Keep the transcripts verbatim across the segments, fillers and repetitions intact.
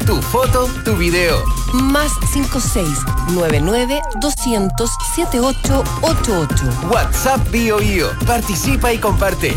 Tu foto, tu video. Más cinco seis nueve nueve dos cero cero siete ocho ocho ocho. WhatsApp Bio Bio. Participa y comparte.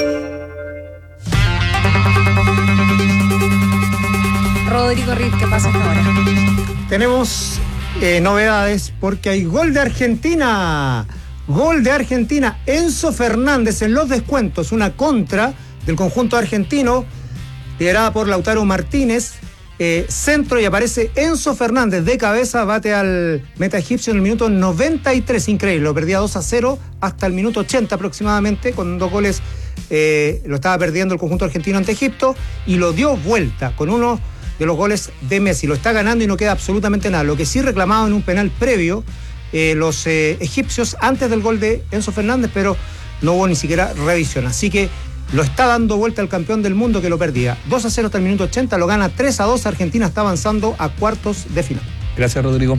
Rodrigo Riz, ¿qué pasa hasta ahora? Tenemos eh, novedades porque hay gol de Argentina. Gol de Argentina. Enzo Fernández en los descuentos. Una contra del conjunto argentino, liderada por Lautaro Martínez. Eh, centro y aparece Enzo Fernández de cabeza, bate al meta egipcio en el minuto noventa y tres, increíble, lo perdía dos a cero hasta el minuto ochenta aproximadamente, con dos goles eh, lo estaba perdiendo el conjunto argentino ante Egipto y lo dio vuelta con uno de los goles de Messi, lo está ganando y no queda absolutamente nada. Lo que sí reclamaban en un penal previo eh, los eh, egipcios antes del gol de Enzo Fernández, pero no hubo ni siquiera revisión, así que lo está dando vuelta el campeón del mundo que lo perdía. dos a cero hasta el minuto ochenta, lo gana tres a dos. Argentina está avanzando a cuartos de final. Gracias, Rodrigo.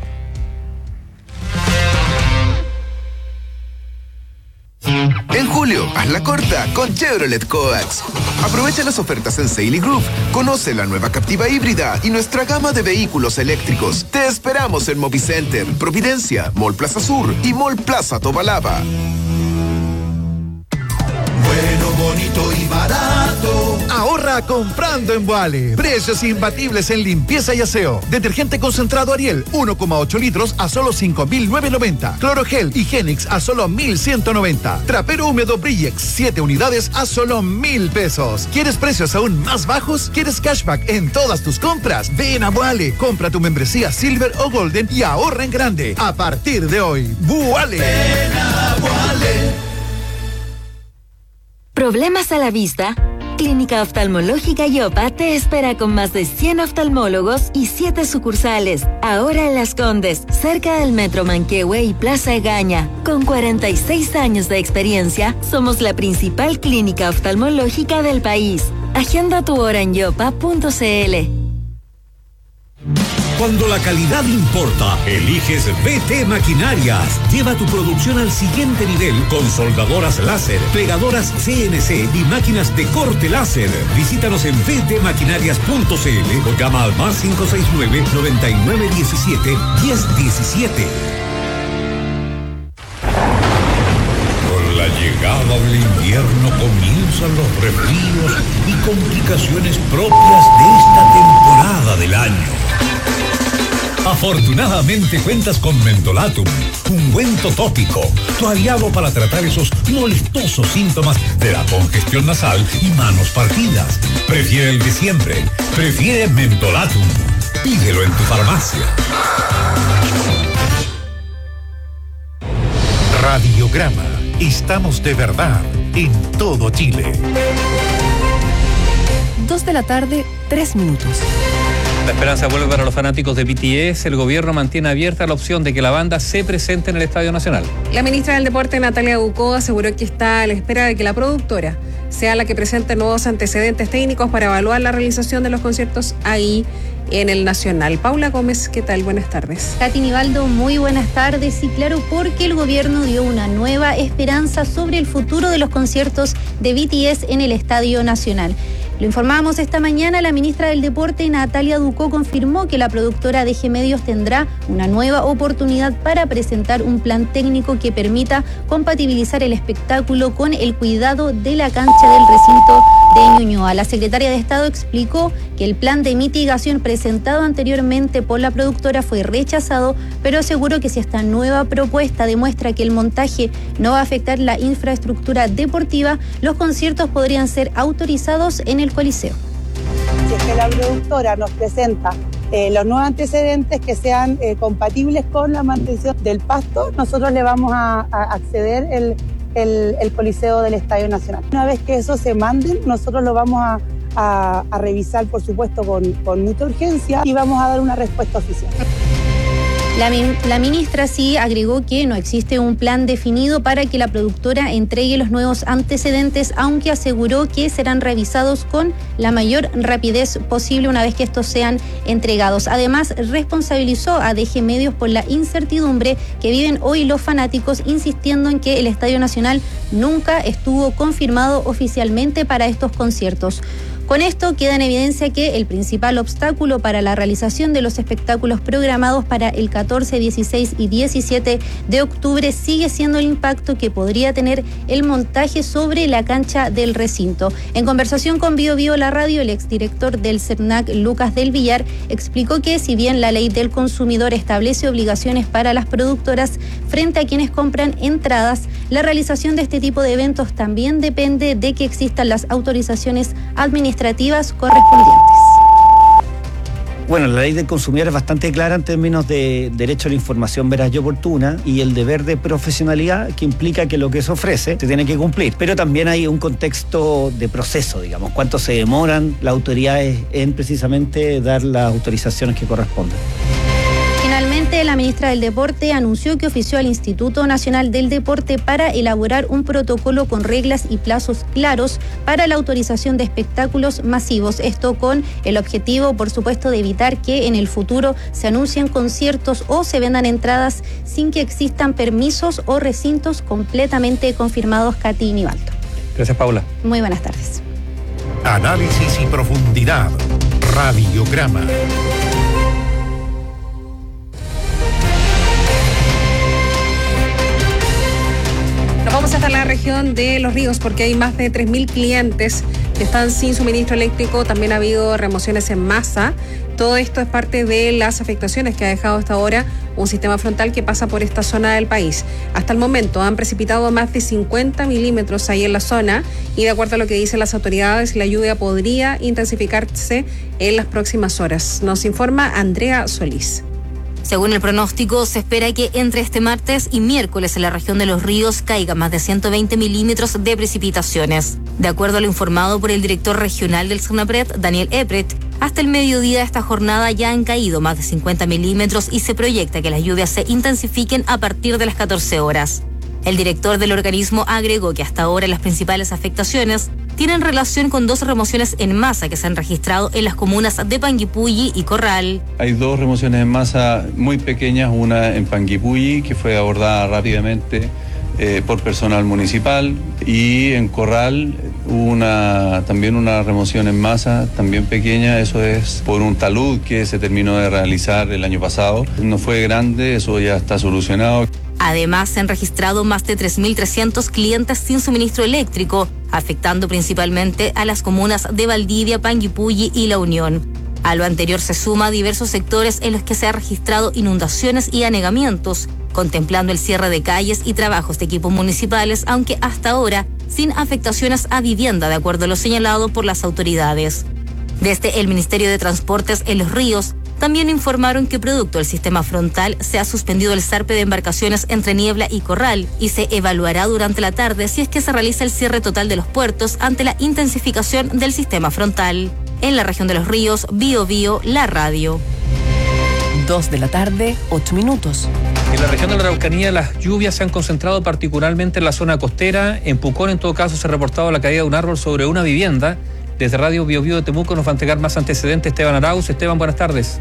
En julio, hazla corta con Chevrolet Coax. Aprovecha las ofertas en Sail y Groove. Conoce la nueva Captiva híbrida y nuestra gama de vehículos eléctricos. Te esperamos en Movicenter, Providencia, Mall Plaza Sur y Mall Plaza Tobalaba. Bueno, bonito y barato. Ahorra comprando en Boale. Precios imbatibles en limpieza y aseo. Detergente concentrado Ariel, uno coma ocho litros a solo cinco mil novecientos noventa. Clorogel Higienix a solo mil ciento noventa. Trapero húmedo Brillex, siete unidades a solo mil pesos. ¿Quieres precios aún más bajos? ¿Quieres cashback en todas tus compras? Ven a Boale. Compra tu membresía Silver o Golden y ahorra en grande. A partir de hoy, Boale. Ven a Boale. ¿Problemas a la vista? Clínica Oftalmológica Yopa te espera con más de cien oftalmólogos y siete sucursales. Ahora en Las Condes, cerca del Metro Manquehue y Plaza Egaña. Con cuarenta y seis años de experiencia, somos la principal clínica oftalmológica del país. Agenda tu hora en yopa punto cl. Cuando la calidad importa, eliges B T Maquinarias. Lleva tu producción al siguiente nivel con soldadoras láser, pegadoras C N C y máquinas de corte láser. Visítanos en b t maquinarias punto cl o llama al más cinco seis nueve, noventa y nueve diecisiete, diez diecisiete. Con la llegada del invierno comienzan los resfríos y complicaciones propias de esta temporada del año. Afortunadamente cuentas con Mentolatum, ungüento tópico, tu aliado para tratar esos molestosos síntomas de la congestión nasal y manos partidas. Prefiere el de siempre, prefiere Mentolatum. Pídelo en tu farmacia. Radiograma. Estamos de verdad en todo Chile. Dos de la tarde, tres minutos. La esperanza vuelve para los fanáticos de B T S. El gobierno mantiene abierta la opción de que la banda se presente en el Estadio Nacional. La ministra del Deporte, Natalia Ducó, aseguró que está a la espera de que la productora sea la que presente nuevos antecedentes técnicos para evaluar la realización de los conciertos ahí en el Nacional. Paula Gómez, ¿qué tal? Buenas tardes. Katy Nivaldo, muy buenas tardes. Y claro, porque el gobierno dio una nueva esperanza sobre el futuro de los conciertos de B T S en el Estadio Nacional. Lo informamos esta mañana, la ministra del Deporte, Natalia Ducó, confirmó que la productora D G Medios tendrá una nueva oportunidad para presentar un plan técnico que permita compatibilizar el espectáculo con el cuidado de la cancha del recinto de Ñuñoa. La secretaria de Estado explicó que el plan de mitigación presentado anteriormente por la productora fue rechazado, pero aseguró que si esta nueva propuesta demuestra que el montaje no va a afectar la infraestructura deportiva, los conciertos podrían ser autorizados en el Coliseo. Si es que la productora nos presenta eh, los nuevos antecedentes que sean eh, compatibles con la mantención del pasto, nosotros le vamos a, a acceder el, el, el Coliseo del Estadio Nacional. Una vez que eso se mande, nosotros lo vamos a, a, a revisar, por supuesto, con, con mucha urgencia y vamos a dar una respuesta oficial. La, la ministra sí agregó que no existe un plan definido para que la productora entregue los nuevos antecedentes, aunque aseguró que serán revisados con la mayor rapidez posible una vez que estos sean entregados. Además, responsabilizó a D G Medios por la incertidumbre que viven hoy los fanáticos, insistiendo en que el Estadio Nacional nunca estuvo confirmado oficialmente para estos conciertos. Con esto queda en evidencia que el principal obstáculo para la realización de los espectáculos programados para el catorce, dieciséis y diecisiete de octubre sigue siendo el impacto que podría tener el montaje sobre la cancha del recinto. En conversación con Bio Bio La Radio, el exdirector del CERNAC, Lucas del Villar, explicó que si bien la ley del consumidor establece obligaciones para las productoras frente a quienes compran entradas, la realización de este tipo de eventos también depende de que existan las autorizaciones administrativas correspondientes. Bueno, la ley del consumidor es bastante clara en términos de derecho a la información veraz y oportuna y el deber de profesionalidad que implica que lo que se ofrece se tiene que cumplir. Pero también hay un contexto de proceso, digamos, cuánto se demoran las autoridades en precisamente dar las autorizaciones que corresponden. Finalmente, la ministra del Deporte anunció que ofició al Instituto Nacional del Deporte para elaborar un protocolo con reglas y plazos claros para la autorización de espectáculos masivos. Esto con el objetivo, por supuesto, de evitar que en el futuro se anuncien conciertos o se vendan entradas sin que existan permisos o recintos completamente confirmados. Katy Nivaldo. Gracias, Paula. Muy buenas tardes. Análisis y profundidad. Radiograma. Vamos hasta la región de Los Ríos porque hay más de tres mil clientes que están sin suministro eléctrico. También ha habido remociones en masa. Todo esto es parte de las afectaciones que ha dejado hasta ahora un sistema frontal que pasa por esta zona del país. Hasta el momento han precipitado más de cincuenta milímetros ahí en la zona y de acuerdo a lo que dicen las autoridades, la lluvia podría intensificarse en las próximas horas. Nos informa Andrea Solís. Según el pronóstico, se espera que entre este martes y miércoles en la región de Los Ríos caiga más de ciento veinte milímetros de precipitaciones. De acuerdo a lo informado por el director regional del SERNAPRED, Daniel Epret, hasta el mediodía de esta jornada ya han caído más de cincuenta milímetros y se proyecta que las lluvias se intensifiquen a partir de las catorce horas. El director del organismo agregó que hasta ahora las principales afectaciones tienen relación con dos remociones en masa que se han registrado en las comunas de Panguipulli y Corral. Hay dos remociones en masa muy pequeñas, una en Panguipulli que fue abordada rápidamente eh, por personal municipal y en Corral una también una remoción en masa también pequeña, eso es por un talud que se terminó de realizar el año pasado. No fue grande, eso ya está solucionado. Además, se han registrado más de tres mil trescientos clientes sin suministro eléctrico, afectando principalmente a las comunas de Valdivia, Panguipulli y La Unión. A lo anterior se suma diversos sectores en los que se han registrado inundaciones y anegamientos, contemplando el cierre de calles y trabajos de equipos municipales, aunque hasta ahora sin afectaciones a vivienda, de acuerdo a lo señalado por las autoridades. Desde el Ministerio de Transportes en Los Ríos, también informaron que producto del sistema frontal se ha suspendido el zarpe de embarcaciones entre Niebla y Corral y se evaluará durante la tarde si es que se realiza el cierre total de los puertos ante la intensificación del sistema frontal. En la región de Los Ríos, Bio Bio, la radio. Dos de la tarde, ocho minutos. En la región de la Araucanía las lluvias se han concentrado particularmente en la zona costera. En Pucón, en todo caso, se ha reportado la caída de un árbol sobre una vivienda. Desde Radio Bio Bio de Temuco nos va a entregar más antecedentes Esteban Arauz. Esteban, buenas tardes.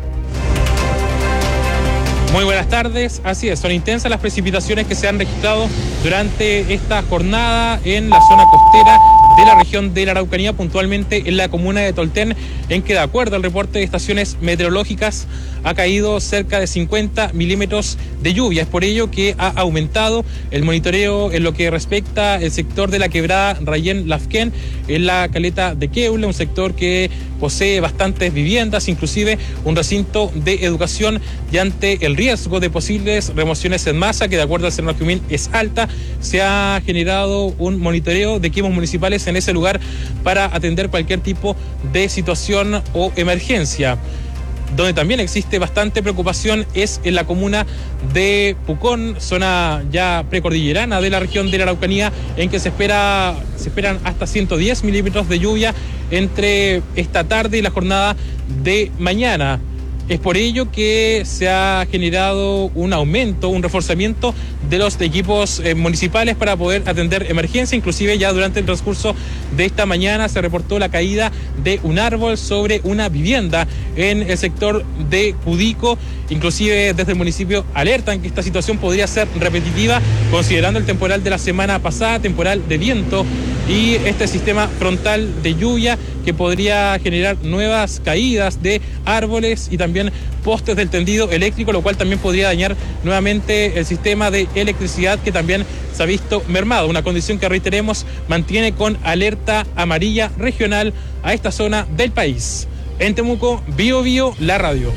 Muy buenas tardes, así es, son intensas las precipitaciones que se han registrado durante esta jornada en la zona costera de la región de la Araucanía, puntualmente en la comuna de Tolten, en que de acuerdo al reporte de estaciones meteorológicas ha caído cerca de cincuenta milímetros de lluvia. Es por ello que ha aumentado el monitoreo en lo que respecta al sector de la quebrada Rayén Lafquén, en la caleta de Queule, un sector que posee bastantes viviendas, inclusive un recinto de educación, y ante el riesgo de posibles remociones en masa, que de acuerdo al SERNAC es alta, se ha generado un monitoreo de equipos municipales en ese lugar para atender cualquier tipo de situación o emergencia. Donde también existe bastante preocupación es en la comuna de Pucón, zona ya precordillerana de la región de la Araucanía, en que se espera se esperan hasta ciento diez milímetros de lluvia entre esta tarde y la jornada de mañana. Es por ello que se ha generado un aumento, un reforzamiento de los equipos eh, municipales para poder atender emergencia. Inclusive ya durante el transcurso de esta mañana se reportó la caída de un árbol sobre una vivienda en el sector de Cudico. Inclusive desde el municipio alertan que esta situación podría ser repetitiva, considerando el temporal de la semana pasada, temporal de viento y este sistema frontal de lluvia que podría generar nuevas caídas de árboles y también postes del tendido eléctrico, lo cual también podría dañar nuevamente el sistema de electricidad que también se ha visto mermado, una condición que, reiteremos, mantiene con alerta amarilla regional a esta zona del país. En Temuco, Bio Bio, la radio.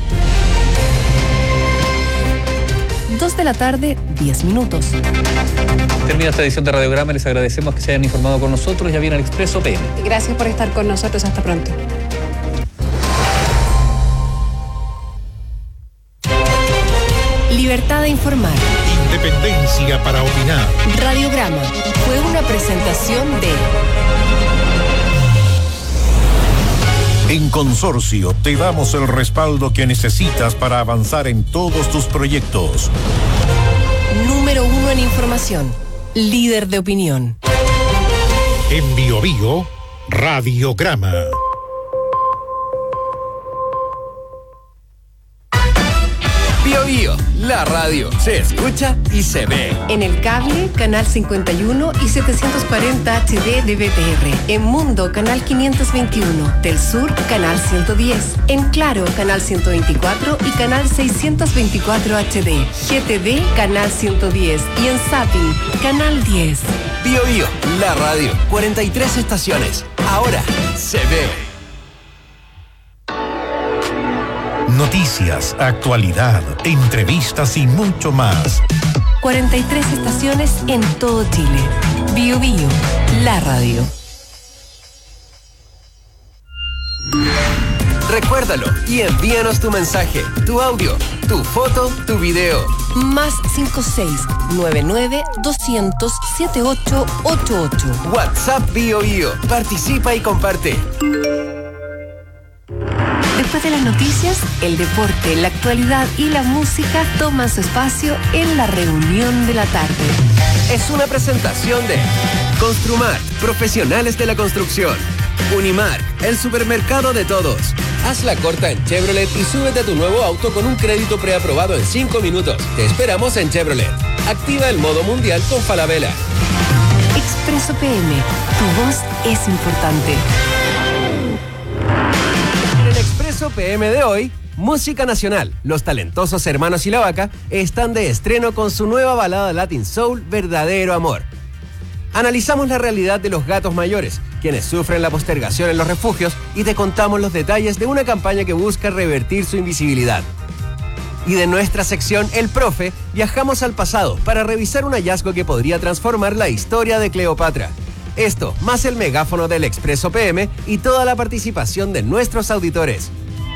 Dos de la tarde, diez minutos. Termina esta edición de Radiograma, les agradecemos que se hayan informado con nosotros. Ya viene el Expreso P M. Gracias por estar con nosotros, hasta pronto. Libertad de informar. Independencia para opinar. Radiograma fue una presentación de... En Consorcio te damos el respaldo que necesitas para avanzar en todos tus proyectos. Número uno en información. Líder de opinión. En Bio Bio, Radiograma. Bio Bio, la radio. Se escucha y se ve. En el cable, canal cincuenta y uno y setecientos cuarenta H D de B T R. En Mundo, canal quinientos veintiuno. Del Sur, canal ciento diez. En Claro, canal ciento veinticuatro y canal seiscientos veinticuatro H D. G T V, canal ciento diez. Y en Zapping, canal diez. Bio Bio, la radio. cuarenta y tres estaciones. Ahora se ve. Noticias, actualidad, entrevistas y mucho más. cuarenta y tres estaciones en todo Chile. Bio Bio, la radio. Recuérdalo y envíanos tu mensaje, tu audio, tu foto, tu video. Más cinco seis nueve nueve dos cero cero siete ocho ocho ocho. WhatsApp Bio Bio. Participa y comparte. Después de las noticias, el deporte, la actualidad y la música toman su espacio en la reunión de la tarde. Es una presentación de Construmart, profesionales de la construcción. Unimark, el supermercado de todos. Haz la corta en Chevrolet y súbete a tu nuevo auto con un crédito preaprobado en cinco minutos. Te esperamos en Chevrolet. Activa el modo mundial con Falabella. Expreso P M, tu voz es importante. En el Expreso P M de hoy, música nacional. Los talentosos Hermanos y la Vaca están de estreno con su nueva balada Latin Soul, Verdadero Amor. Analizamos la realidad de los gatos mayores, quienes sufren la postergación en los refugios, y te contamos los detalles de una campaña que busca revertir su invisibilidad. Y de nuestra sección El Profe, viajamos al pasado para revisar un hallazgo que podría transformar la historia de Cleopatra. Esto, más el megáfono del Expreso P M y toda la participación de nuestros auditores.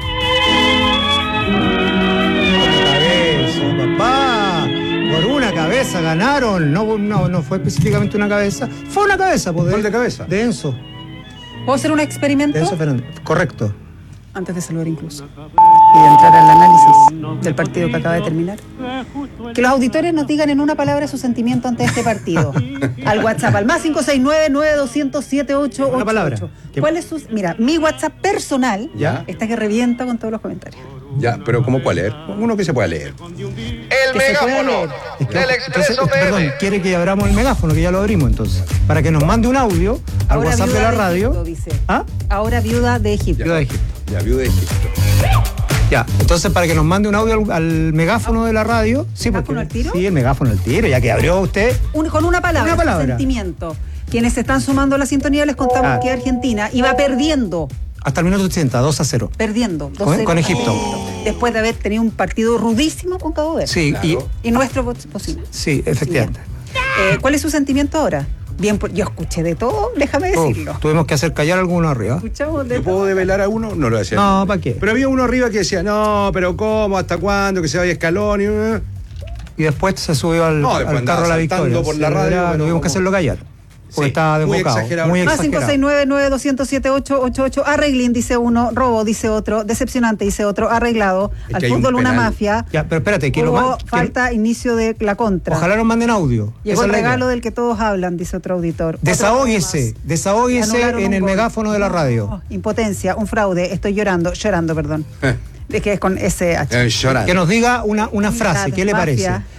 Cabeza, papá. Por una cabeza ganaron. No, no, no fue específicamente una cabeza. Fue una cabeza, pues. ¿Cuál de cabeza? De Enzo. ¿Puedo hacer un experimento? De Enzo Fernández. Correcto. Antes de saludar incluso. Y de entrar al análisis del partido que acaba de terminar. Que los auditores nos digan en una palabra su sentimiento ante este partido. Al WhatsApp, al más cinco seis nueve nueve dos cero cero siete ocho ocho ocho. Una palabra. ¿Cuál es su...? Mira, mi WhatsApp personal ¿Ya? está que revienta con todos los comentarios. Ya, pero ¿cómo cuál leer? Uno que se pueda leer. El Que se pueda megáfono leer. Es que, del entonces, Expreso P M. perdón, quiere que abramos el megáfono, que ya lo abrimos entonces. Para que nos mande un audio al Ahora WhatsApp de viuda la de radio. Egipto, dice. ¿Ah? Ahora viuda de Egipto. Viuda de Egipto. Ya, viuda de Egipto. Ya, entonces para que nos mande un audio al, al megáfono de la radio. Sí, porque, ¿Megáfono al tiro? Sí, el megáfono al tiro, ya que abrió usted. Un- con una palabra, Una palabra. su sentimiento. Quienes se están sumando a la sintonía les contamos Ah. que Argentina iba perdiendo. Hasta el minuto ochenta, dos a cero. Perdiendo. dos Con- cero. con Egipto. Después de haber tenido un partido rudísimo con Cabo Verde. Sí, y, Y nuestro bo- bocina. sí, efectivamente. Eh, ¿Cuál es su sentimiento ahora? Bien, pues, yo escuché de todo, déjame Oh, decirlo. tuvimos que hacer callar a alguno arriba. Escuchamos de ¿Yo puedo todo. develar a uno? No lo decía. No, ¿para qué? Pero había uno arriba que decía, no, pero ¿cómo? ¿Hasta cuándo? Que se vaya Escalón. Y... Y después se subió al, No, después al carro andaba a la saltando victoria. por la Sí, radio, ya, pero tuvimos como- que hacerlo callar. Porque Sí, estaba muy desbocado. exagerado. Muy Más cinco exagerado. seis nueve nueve dos cero cero siete ocho ocho ocho. Arreglín, dice uno. Robo, dice otro. Decepcionante, dice otro. Arreglado. Es Al que hay un fútbol una penal. mafia. Ya, pero espérate, que lo Hubo man- que- falta inicio de la contra. Ojalá nos manden audio. Llegó Esa el es la idea. regalo del que todos hablan, dice otro auditor. Otro Desahóguese, más. desahóguese Anularon en un el gol. megáfono de la radio. No, impotencia, un fraude, estoy llorando, llorando, perdón. Es que es con S H. Eh, llorando. Que nos diga una, una frase, ¿qué le parece? Mafia.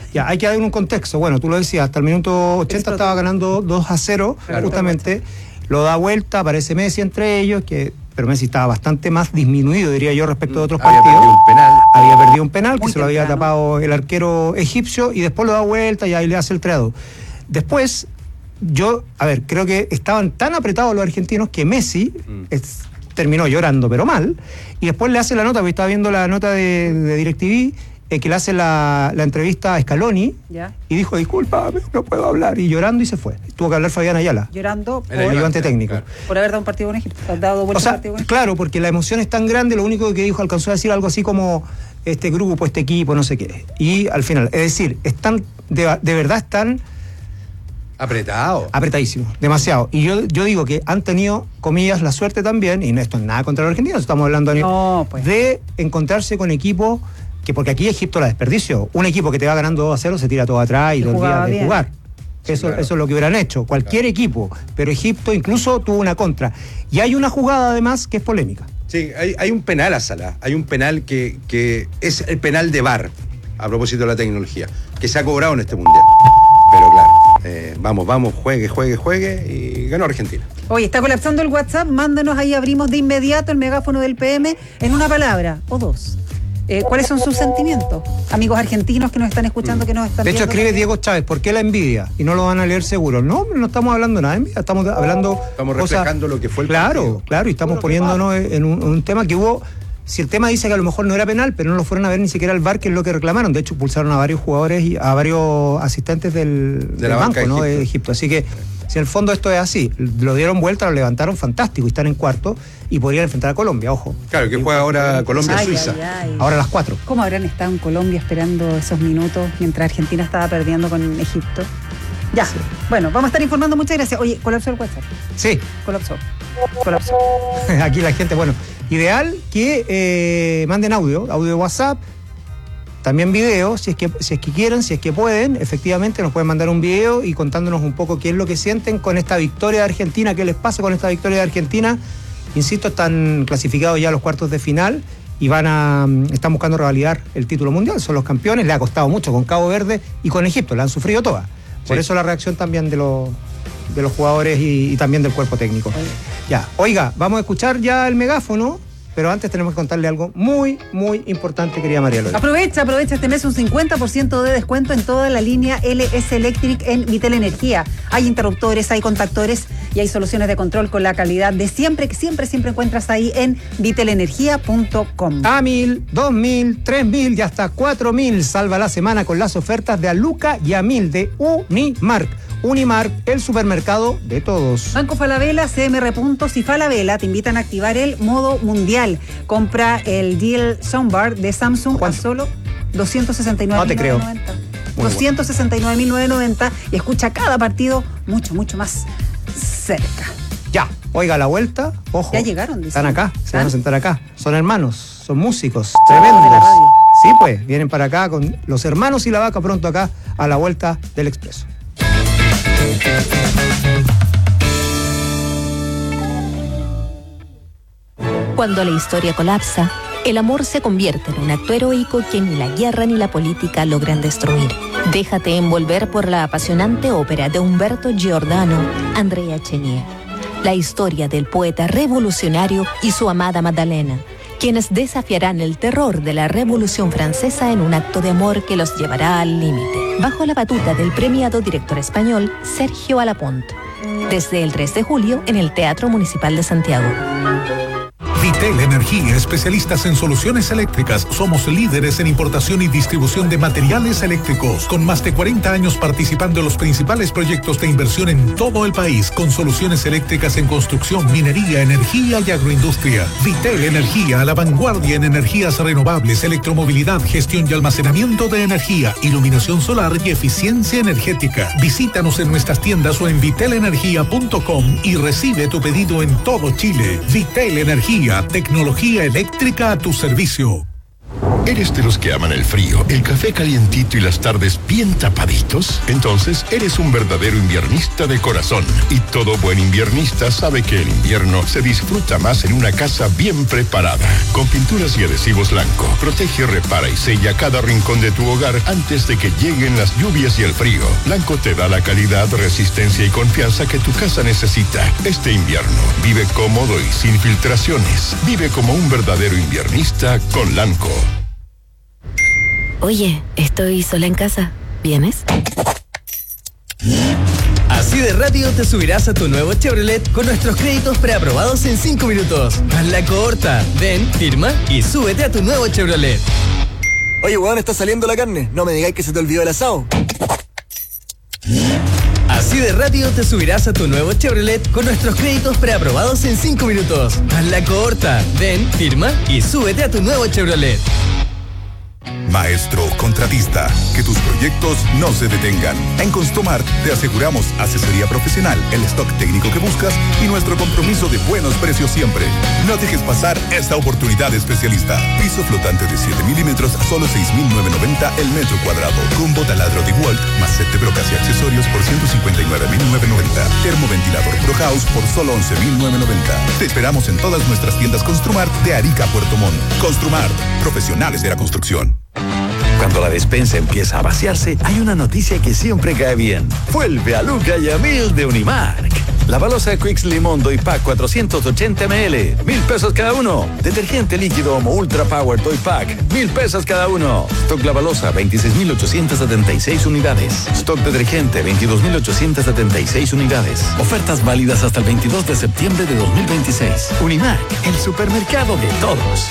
Ya, hay que dar un contexto. Bueno, tú lo decías, hasta el minuto ochenta estaba ganando dos a cero, claro, justamente. Lo da vuelta, aparece Messi entre ellos, que pero Messi estaba bastante más disminuido, diría yo, respecto de otros había partidos. Perdido un penal. Había perdido un penal, que Muy se lo había temprano. tapado el arquero egipcio, y después lo da vuelta y ahí le hace el tres a dos. Después, yo, a ver, creo que estaban tan apretados los argentinos que Messi mm. es, terminó llorando, pero mal, y después le hace la nota, porque estaba viendo la nota de, de DirecTV, eh, que le hace la, la entrevista a Scaloni, ¿Ya? y dijo, disculpa, no puedo hablar, y llorando, y se fue. Tuvo que hablar Fabián Ayala, Llorando por, el ayudante técnico. claro. por haber dado un partido con Egipto. Dado vuelta O sea, un partido con Egipto. claro, porque la emoción es tan grande, lo único que dijo, alcanzó a decir algo así como este grupo, este equipo, no sé qué. Y al final, es decir, están, de, de verdad están apretado. Apretadísimo, demasiado. Y yo, yo digo que han tenido, comillas, la suerte también, y esto es nada contra los argentinos, estamos hablando de, no, pues. de encontrarse con equipos que, porque aquí Egipto la desperdició. Un equipo que te va ganando dos a cero se tira todo atrás y, y te olvida de bien. jugar. Sí, eso, claro. eso es lo que hubieran hecho, cualquier claro. equipo. Pero Egipto incluso tuvo una contra. Y hay una jugada además que es polémica. Sí, hay, hay un penal a Salah. Hay un penal que, que es el penal de V A R, a propósito de la tecnología, que se ha cobrado en este mundial. Pero claro, eh, vamos, vamos, juegue, juegue, juegue, y ganó Argentina. Oye, está colapsando el WhatsApp, mándanos ahí, abrimos de inmediato el megáfono del P M en una palabra o dos. Eh, ¿Cuáles son sus sentimientos? Amigos argentinos que nos están escuchando, que nos están De hecho, viendo escribe también. Diego Chávez, ¿por qué la envidia? Y no lo van a leer seguro. No, no estamos hablando nada de envidia, estamos hablando... Estamos reflejando cosas, lo que fue el Claro, partido. claro, y estamos poniéndonos en un, un tema que hubo... Si el tema dice que a lo mejor no era penal, pero no lo fueron a ver ni siquiera al V A R, que es lo que reclamaron. De hecho, expulsaron a varios jugadores y a varios asistentes del, de del la banco, banca ¿no? de de Egipto. Así que, si en el fondo esto es así, lo dieron vuelta, lo levantaron, fantástico, y están en cuarto, y podrían enfrentar a Colombia, ojo. Claro, que juega ahora Colombia-Suiza. Ahora a las cuatro. ¿Cómo habrán estado en Colombia esperando esos minutos mientras Argentina estaba perdiendo con Egipto? Ya, sí. Bueno, vamos a estar informando, muchas gracias. Oye, colapsó el WhatsApp. Sí. Colapsó. Colapsó. Aquí la gente, bueno, ideal que eh, manden audio, audio de WhatsApp, también video, si es que si es que quieren, si es que pueden, efectivamente nos pueden mandar un video y contándonos un poco qué es lo que sienten con esta victoria de Argentina, qué les pasa con esta victoria de Argentina. Insisto, están clasificados ya a los cuartos de final y van a están buscando revalidar el título mundial, son los campeones, le ha costado mucho con Cabo Verde y con Egipto, la han sufrido todas. Por sí. eso la reacción también de los de los jugadores y, y también del cuerpo técnico. Oye. Ya, oiga, vamos a escuchar ya el megáfono, pero antes tenemos que contarle algo muy, muy importante, querida María Lola. Aprovecha, aprovecha este mes un cincuenta por ciento de descuento en toda la línea L S Electric en Vitel Energía. Hay interruptores, hay contactores y hay soluciones de control con la calidad de siempre, que siempre, siempre encuentras ahí en vitelenergia punto com. A mil, dos mil, tres mil y hasta cuatro mil. Salva la semana con las ofertas de Aluca y a mil de Unimark. Unimark, el supermercado de todos. Banco Falabella, C M R Puntos y Falabella te invitan a activar el modo mundial. Compra el Deal Soundbar de Samsung a solo doscientos sesenta y nueve mil novecientos noventa. doscientos sesenta y nueve mil novecientos noventa y escucha cada partido mucho, mucho más cerca. Ya, oiga la vuelta, ojo. Ya llegaron, dicen. Están acá, se ¿Están? van a sentar acá. Son hermanos, son músicos, tremendos. De la radio. Sí, pues, vienen para acá con los hermanos y la vaca pronto acá a la vuelta del Expreso. Cuando la historia colapsa, el amor se convierte en un acto heroico que ni la guerra ni la política logran destruir. Déjate envolver por la apasionante ópera de Umberto Giordano, Andrea Chenier. La historia del poeta revolucionario y su amada Magdalena, quienes desafiarán el terror de la Revolución Francesa en un acto de amor que los llevará al límite, bajo la batuta del premiado director español Sergio Alapont. Desde el tres de julio en el Teatro Municipal de Santiago. Vitel Energía, especialistas en soluciones eléctricas. Somos líderes en importación y distribución de materiales eléctricos, con más de cuarenta años participando en los principales proyectos de inversión en todo el país, con soluciones eléctricas en construcción, minería, energía y agroindustria. Vitel Energía, a la vanguardia en energías renovables, electromovilidad, gestión y almacenamiento de energía, iluminación solar y eficiencia energética. Visítanos en nuestras tiendas o en vitel energía punto com y recibe tu pedido en todo Chile. Vitel Energía, tecnología eléctrica a tu servicio. ¿Eres de los que aman el frío, el café calientito y las tardes bien tapaditos? Entonces, eres un verdadero inviernista de corazón. Y todo buen inviernista sabe que el invierno se disfruta más en una casa bien preparada. Con pinturas y adhesivos Lanco, protege, repara y sella cada rincón de tu hogar antes de que lleguen las lluvias y el frío. Lanco te da la calidad, resistencia y confianza que tu casa necesita. Este invierno, vive cómodo y sin filtraciones. Vive como un verdadero inviernista con Lanco. Oye, estoy sola en casa. ¿Vienes? Así de rápido te subirás a tu nuevo Chevrolet con nuestros créditos preaprobados en cinco minutos. Haz la corta. Ven, firma y súbete a tu nuevo Chevrolet. Oye, weón, está saliendo la carne. No me digáis que se te olvidó el asado. Así de rápido te subirás a tu nuevo Chevrolet con nuestros créditos preaprobados en cinco minutos. Haz la corta. Ven, firma y súbete a tu nuevo Chevrolet. Maestro contratista, que tus proyectos no se detengan. En Construmart te aseguramos asesoría profesional, el stock técnico que buscas y nuestro compromiso de buenos precios siempre. No dejes pasar esta oportunidad especialista. Piso flotante de siete milímetros a solo seis mil novecientos noventa el metro cuadrado. Combo taladro de Walt más set de brocas y accesorios por ciento cincuenta y nueve mil novecientos noventa. Termoventilador Pro House por solo once mil novecientos noventa. Te esperamos en todas nuestras tiendas Construmart de Arica a Puerto Montt. Construmart, profesionales de la construcción. Cuando la despensa empieza a vaciarse, hay una noticia que siempre cae bien. Vuelve a Luca y a Mil de Unimark. La balosa Quicks Limón Doy Pack cuatrocientos ochenta mililitros, mil pesos cada uno. Detergente líquido Homo Ultra Power Doy Pack, mil pesos cada uno. Stock La Balosa, veintiséis mil ochocientos setenta y seis unidades. Stock Detergente, veintidós mil ochocientos setenta y seis unidades. Ofertas válidas hasta el veintidós de septiembre de dos mil veintiséis. Unimark, el supermercado de todos.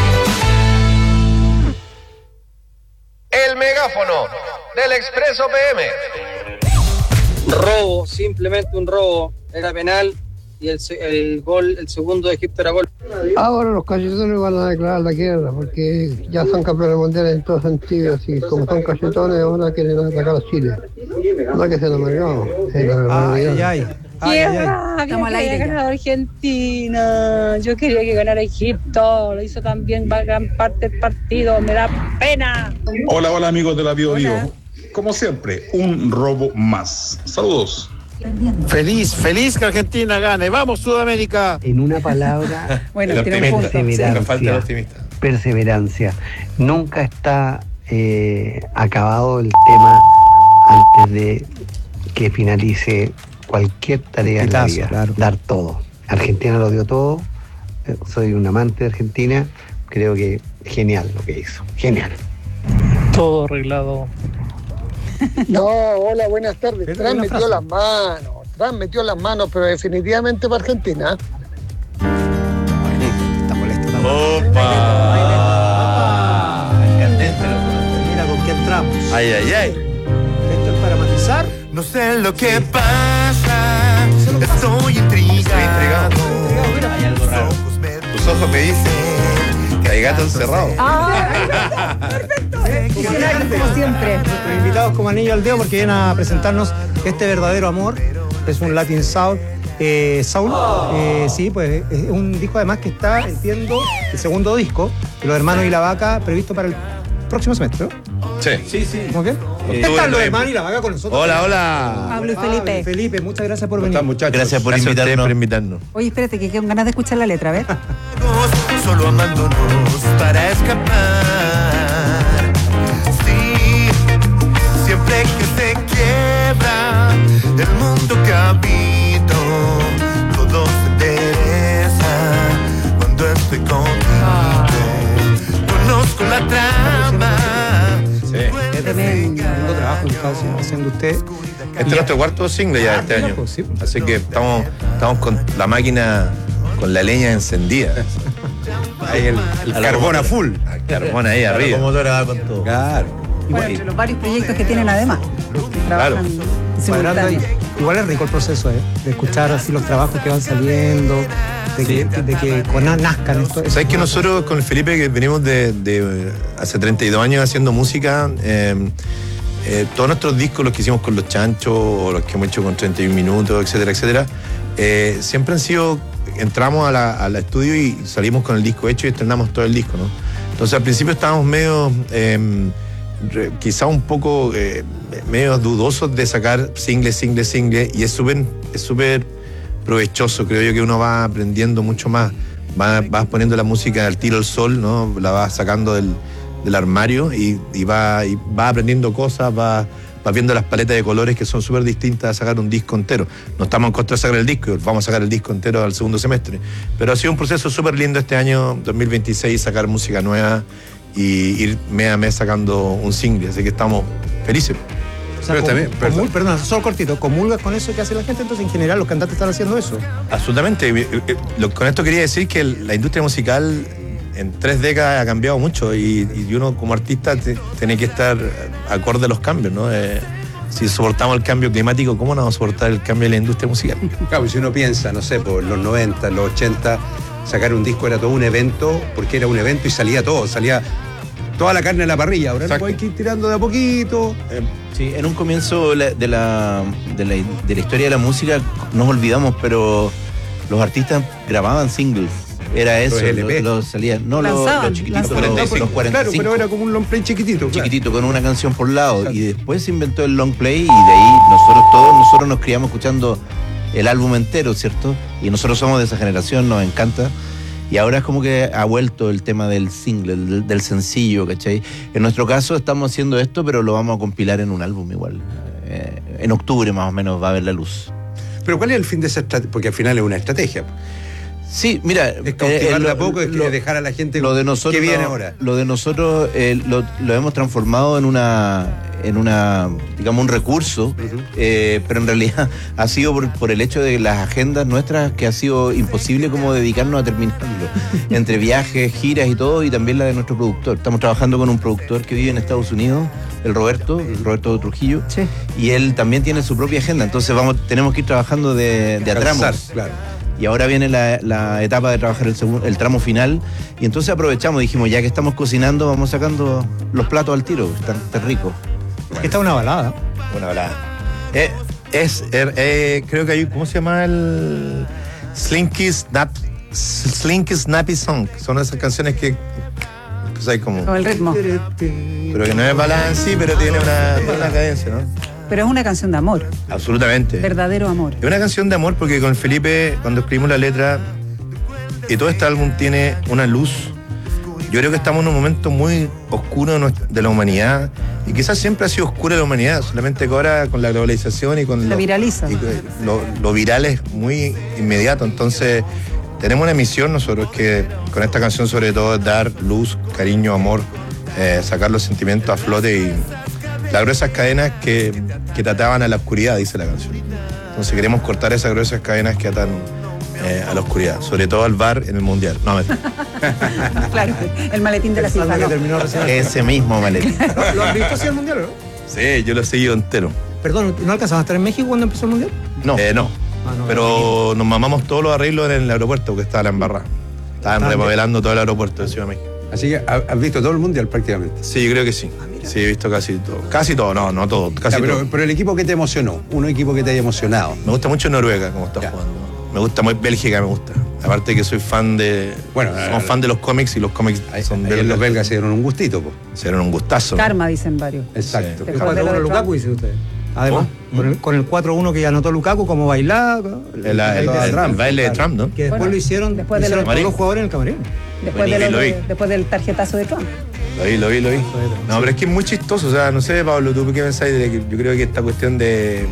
El megáfono del Expreso P M. Robo, simplemente un robo. Era penal y el, el gol, el segundo de Egipto era gol. Ahora los cachetones van a declarar la guerra porque ya son campeones mundiales en todo sentido. Así como son cachetones, ahora quieren atacar a Chile. No que se lo mercamos. Ay, ay, ay. Ay, ay, ay. Estamos al aire. Ganado Argentina. Yo quería que ganara Egipto. Lo hizo también gran parte del partido. Me da pena. Hola, hola amigos de la Bio Bio. Como siempre, un robo más. Saludos. Feliz, feliz que Argentina gane. ¡Vamos, Sudamérica! En una palabra, bueno, tiene un punto. Perseverancia. Sí. Perseverancia. Nunca está eh, acabado el tema antes de que finalice cualquier tarea en la vida. Claro. Dar todo. Argentina lo dio todo. Soy un amante de Argentina. Creo que genial lo que hizo. Genial. Todo arreglado. No, hola, buenas tardes. Trump metió las manos, Trump metió las manos, pero definitivamente para Argentina. Está molesto también. ¡Opa! Mira con qué entramos. ¡Ay, ay, ay! Esto es para matizar. No sé lo que sí. pasa, no sé lo estoy intrigado. Estoy intrigado. Hay algo raro. Tus ojos me dicen que hay gato encerrado. ¡Ah! ¡Perfecto! Como siempre. Nuestros invitados como anillo al dedo porque vienen a presentarnos este verdadero amor. Es un Latin Soul. Eh, Soul, eh, sí, pues es un disco además que está, entiendo, el segundo disco de los hermanos y la vaca previsto para el próximo semestre, ¿no? Sí. Sí, sí. ¿Cómo qué? Están los hermanos y la vaca con nosotros. Hola, hola. Pablo y Felipe. Pablo y Felipe, muchas gracias por venir. Muchachos. Gracias por gracias invitarnos. por invitarnos. Oye, espérate, que quedan ganas de escuchar la letra, a ver. Solo amándonos para escapar. Sí, siempre que se quiebra el mundo que habito, todo se endereza cuando estoy contigo. Conozco la trama. Sí. Es tremendo trabajo que está haciendo usted. Este es nuestro cuarto single ya de este año. Pues, sí, pues. Así que estamos, estamos con la máquina, con la leña encendida. Ahí el, el carbón a full. El carbón ahí arriba. Como va con todo. Claro. Bueno, entre los varios proyectos que tienen además. Que Claro. trabajan simultáneos. Igual es rico el proceso, ¿eh? De escuchar así los trabajos que van saliendo, de que, de que con nazcan esto. ¿Sabes que nosotros con el Felipe, que venimos de, de hace treinta y dos años haciendo música, eh, eh, todos nuestros discos, los que hicimos con Los Chanchos, o los que hemos hecho con treinta y un minutos, etcétera, etcétera, eh, siempre han sido, entramos a la, al estudio y salimos con el disco hecho y estrenamos todo el disco, ¿no? Entonces al principio estábamos medio, eh, re- quizá un poco eh, medio dudosos de sacar singles, singles, singles, y es súper es súper provechoso, creo yo, que uno va aprendiendo mucho más, va, vas poniendo la música al tiro al sol, ¿no? La vas sacando del, del armario y, y va y va aprendiendo cosas, va vas viendo las paletas de colores que son súper distintas a sacar un disco entero. No estamos en contra de sacar el disco, vamos a sacar el disco entero al segundo semestre. Pero ha sido un proceso súper lindo este año dos mil veintiséis, sacar música nueva y ir mes a mes sacando un single, así que estamos felices. O sea, pero com- también, perdón. Comul, perdón, solo cortito, ¿comulgas con eso que hace la gente? Entonces, en general, los cantantes están haciendo eso. Absolutamente. Con esto quería decir que la industria musical en tres décadas ha cambiado mucho y, y uno como artista te, tiene que estar acorde a los cambios, ¿no? Eh, si soportamos el cambio climático, ¿cómo no vamos a soportar el cambio de la industria musical? Claro, si uno piensa, no sé, por los noventa, los ochenta, sacar un disco era todo un evento, porque era un evento y salía todo, salía toda la carne en la parrilla. Ahora no hay que ir tirando de a poquito. Eh, sí, en un comienzo de la, de, la, de, la, de la historia de la música nos olvidamos, pero los artistas grababan singles. Era eso, los lo, lo salían, no los, los chiquititos, los, los cuarenta y cinco. Claro, pero era como un long play chiquitito. Chiquitito, claro. Con una canción por lado. Exacto. Y después se inventó el long play y de ahí nosotros todos, nosotros nos criamos escuchando el álbum entero, ¿cierto? Y nosotros somos de esa generación, nos encanta. Y ahora es como que ha vuelto el tema del single, del, del sencillo, ¿cachai? En nuestro caso estamos haciendo esto, pero lo vamos a compilar en un álbum igual. Eh, en octubre más o menos va a ver la luz. Pero ¿cuál es el fin de esa estrategia? Porque al final es una estrategia. Sí, mira, es cautivarla a poco, es que lo, dejar a la gente lo de nosotros, que viene no, ahora. Lo de nosotros eh, lo, lo hemos transformado en una, en una, digamos, un recurso, uh-huh. eh, pero en realidad ha sido por, por el hecho de las agendas nuestras que ha sido imposible como dedicarnos a terminarlo. Entre viajes, giras y todo, y también la de nuestro productor. Estamos trabajando con un productor que vive en Estados Unidos, el Roberto, el Roberto Trujillo, sí. Y él también tiene su propia agenda, entonces vamos, tenemos que ir trabajando de, de a tramos. Claro. Y ahora viene la, la etapa de trabajar el, segundo, el tramo final. Y entonces aprovechamos, dijimos, ya que estamos cocinando, vamos sacando los platos al tiro. Están, están ricos. Bueno. Esta es una balada. Una balada. Eh, es, eh, eh, creo que hay, ¿cómo se llama? El Slinky Snap, Slinky Snappy Song. Son esas canciones que pues hay como... Con el ritmo. Pero que no es balada en sí, pero tiene una, una cadencia, ¿no? Pero es una canción de amor. Absolutamente. Verdadero amor. Es una canción de amor porque con Felipe, cuando escribimos la letra, y todo este álbum tiene una luz. Yo creo que estamos en un momento muy oscuro de, nuestra, de la humanidad. Y quizás siempre ha sido oscura la humanidad, solamente que ahora con la globalización y con la lo, viraliza. Y lo, lo viral es muy inmediato. Entonces, tenemos una misión nosotros que con esta canción sobre todo es dar luz, cariño, amor, eh, sacar los sentimientos a flote y las gruesas cadenas que, que te ataban a la oscuridad, dice la canción. Entonces queremos cortar esas gruesas cadenas que atan eh, a la oscuridad, sobre todo al bar en el Mundial. No, me... Claro, el maletín de la FIFA. No. Ese mismo maletín. ¿Lo, ¿Lo has visto así el Mundial, no? Sí, yo lo he seguido entero. Perdón, ¿no alcanzabas a estar en México cuando empezó el Mundial? No, eh, no. Ah, no. Pero no. Nos mamamos todos los arreglos en el aeropuerto porque estaba la embarrada. Estaban ah, remodelando todo el aeropuerto de Ciudad de México. Así que has visto todo el Mundial prácticamente. Sí, yo creo que sí. Ah, sí, he visto casi todo. Casi todo, no, no todo. Casi ya, pero, todo. pero el equipo que te emocionó, un equipo que te haya emocionado. Me gusta mucho Noruega, como está ya. jugando. Me gusta muy Bélgica, me gusta. Aparte que soy fan de. Bueno, somos fan de los cómics y los cómics ahí, son ahí belgas. Los belgas se dieron un gustito, pues. Se dieron un gustazo. Karma, dicen varios. Exacto. Sí. El cuatro uno Lukaku, dice usted. Además, ¿Oh? con, el, con el cuatro uno que anotó Lukaku, como bailaba. El, el, el, el, el, el baile de Trump, ¿no? Que después bueno, lo hicieron, después lo hicieron de los, todos los jugadores en el camarín. Después, de lo, de, después del tarjetazo de Trump. Lo vi, lo vi, lo vi. No, pero es que es muy chistoso. O sea, no sé, Pablo, ¿tú qué pensáis de que yo creo que esta cuestión de.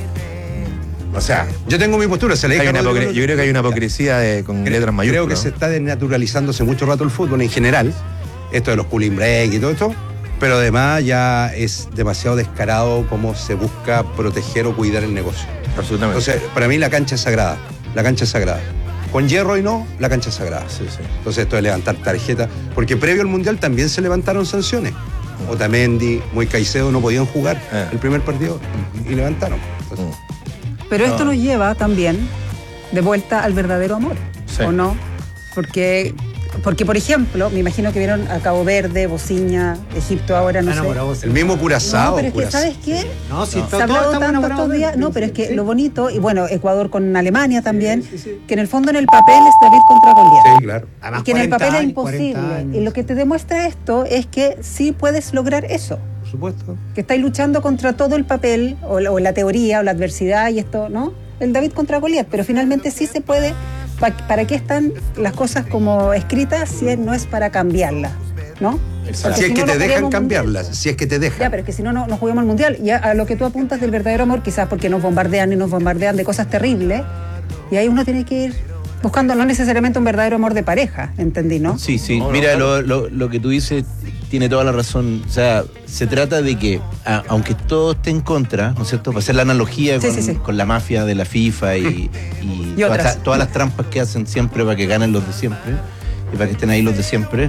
O sea, yo tengo mi postura, se le hay una hipocr- Yo creo que hay una hipocresía de, con creo, letras mayúsculas. Creo que ¿no? se está desnaturalizándose mucho rato el fútbol en general. Esto de los cooling break y todo esto. Pero además ya es demasiado descarado cómo se busca proteger o cuidar el negocio. Absolutamente. Entonces, para mí la cancha es sagrada. La cancha es sagrada. Con hierro y no, la cancha es sagrada. Sí, sí. Entonces esto de levantar tarjetas. Porque previo al Mundial también se levantaron sanciones. Mm. Otamendi, Muy Caicedo no podían jugar eh. el primer partido y levantaron. Entonces, mm. Pero esto no. nos lleva también de vuelta al verdadero amor, sí. ¿o no? Porque porque, por ejemplo, me imagino que vieron a Cabo Verde, Bociña, Egipto ahora, no sé. El mismo Curazao. No, pero es que, Curazao. ¿sabes qué? No, si Se está- ha hablado todos estamos tanto enamorados estos de- días. No, pero es que sí. lo bonito, y bueno, Ecuador con Alemania también, que en el fondo en el papel es David contra Goliat. Sí, claro. Y que en el papel es años, imposible. cuarenta años. Y lo que te demuestra esto es que sí puedes lograr eso. Por supuesto. Que estáis luchando contra todo el papel, o, la- o la teoría, o la adversidad y esto, ¿no? El David contra Goliat, pero finalmente sí se puede. Pa- ¿Para qué están las cosas como escritas si no es para cambiarlas, ¿no? Si Porque es si que no, te no dejan jugaríamos cambiarlas, si es que te dejan. Ya, pero es que si no, no, no juguemos el mundial. Y a, a lo que tú apuntas del verdadero amor, quizás porque nos bombardean y nos bombardean de cosas terribles, y ahí uno tiene que ir buscando no necesariamente un verdadero amor de pareja, entendí, ¿no? Sí, sí. No, no, Mira, claro. lo, lo, lo que tú dices tiene toda la razón. O sea, se trata de que, a- aunque todo esté en contra, ¿no es cierto? Para hacer la analogía Sí, con, sí, sí. con la mafia de la FIFA y, y Y todas, otras. las- todas las trampas que hacen siempre para que ganen los de siempre y para que estén ahí los de siempre.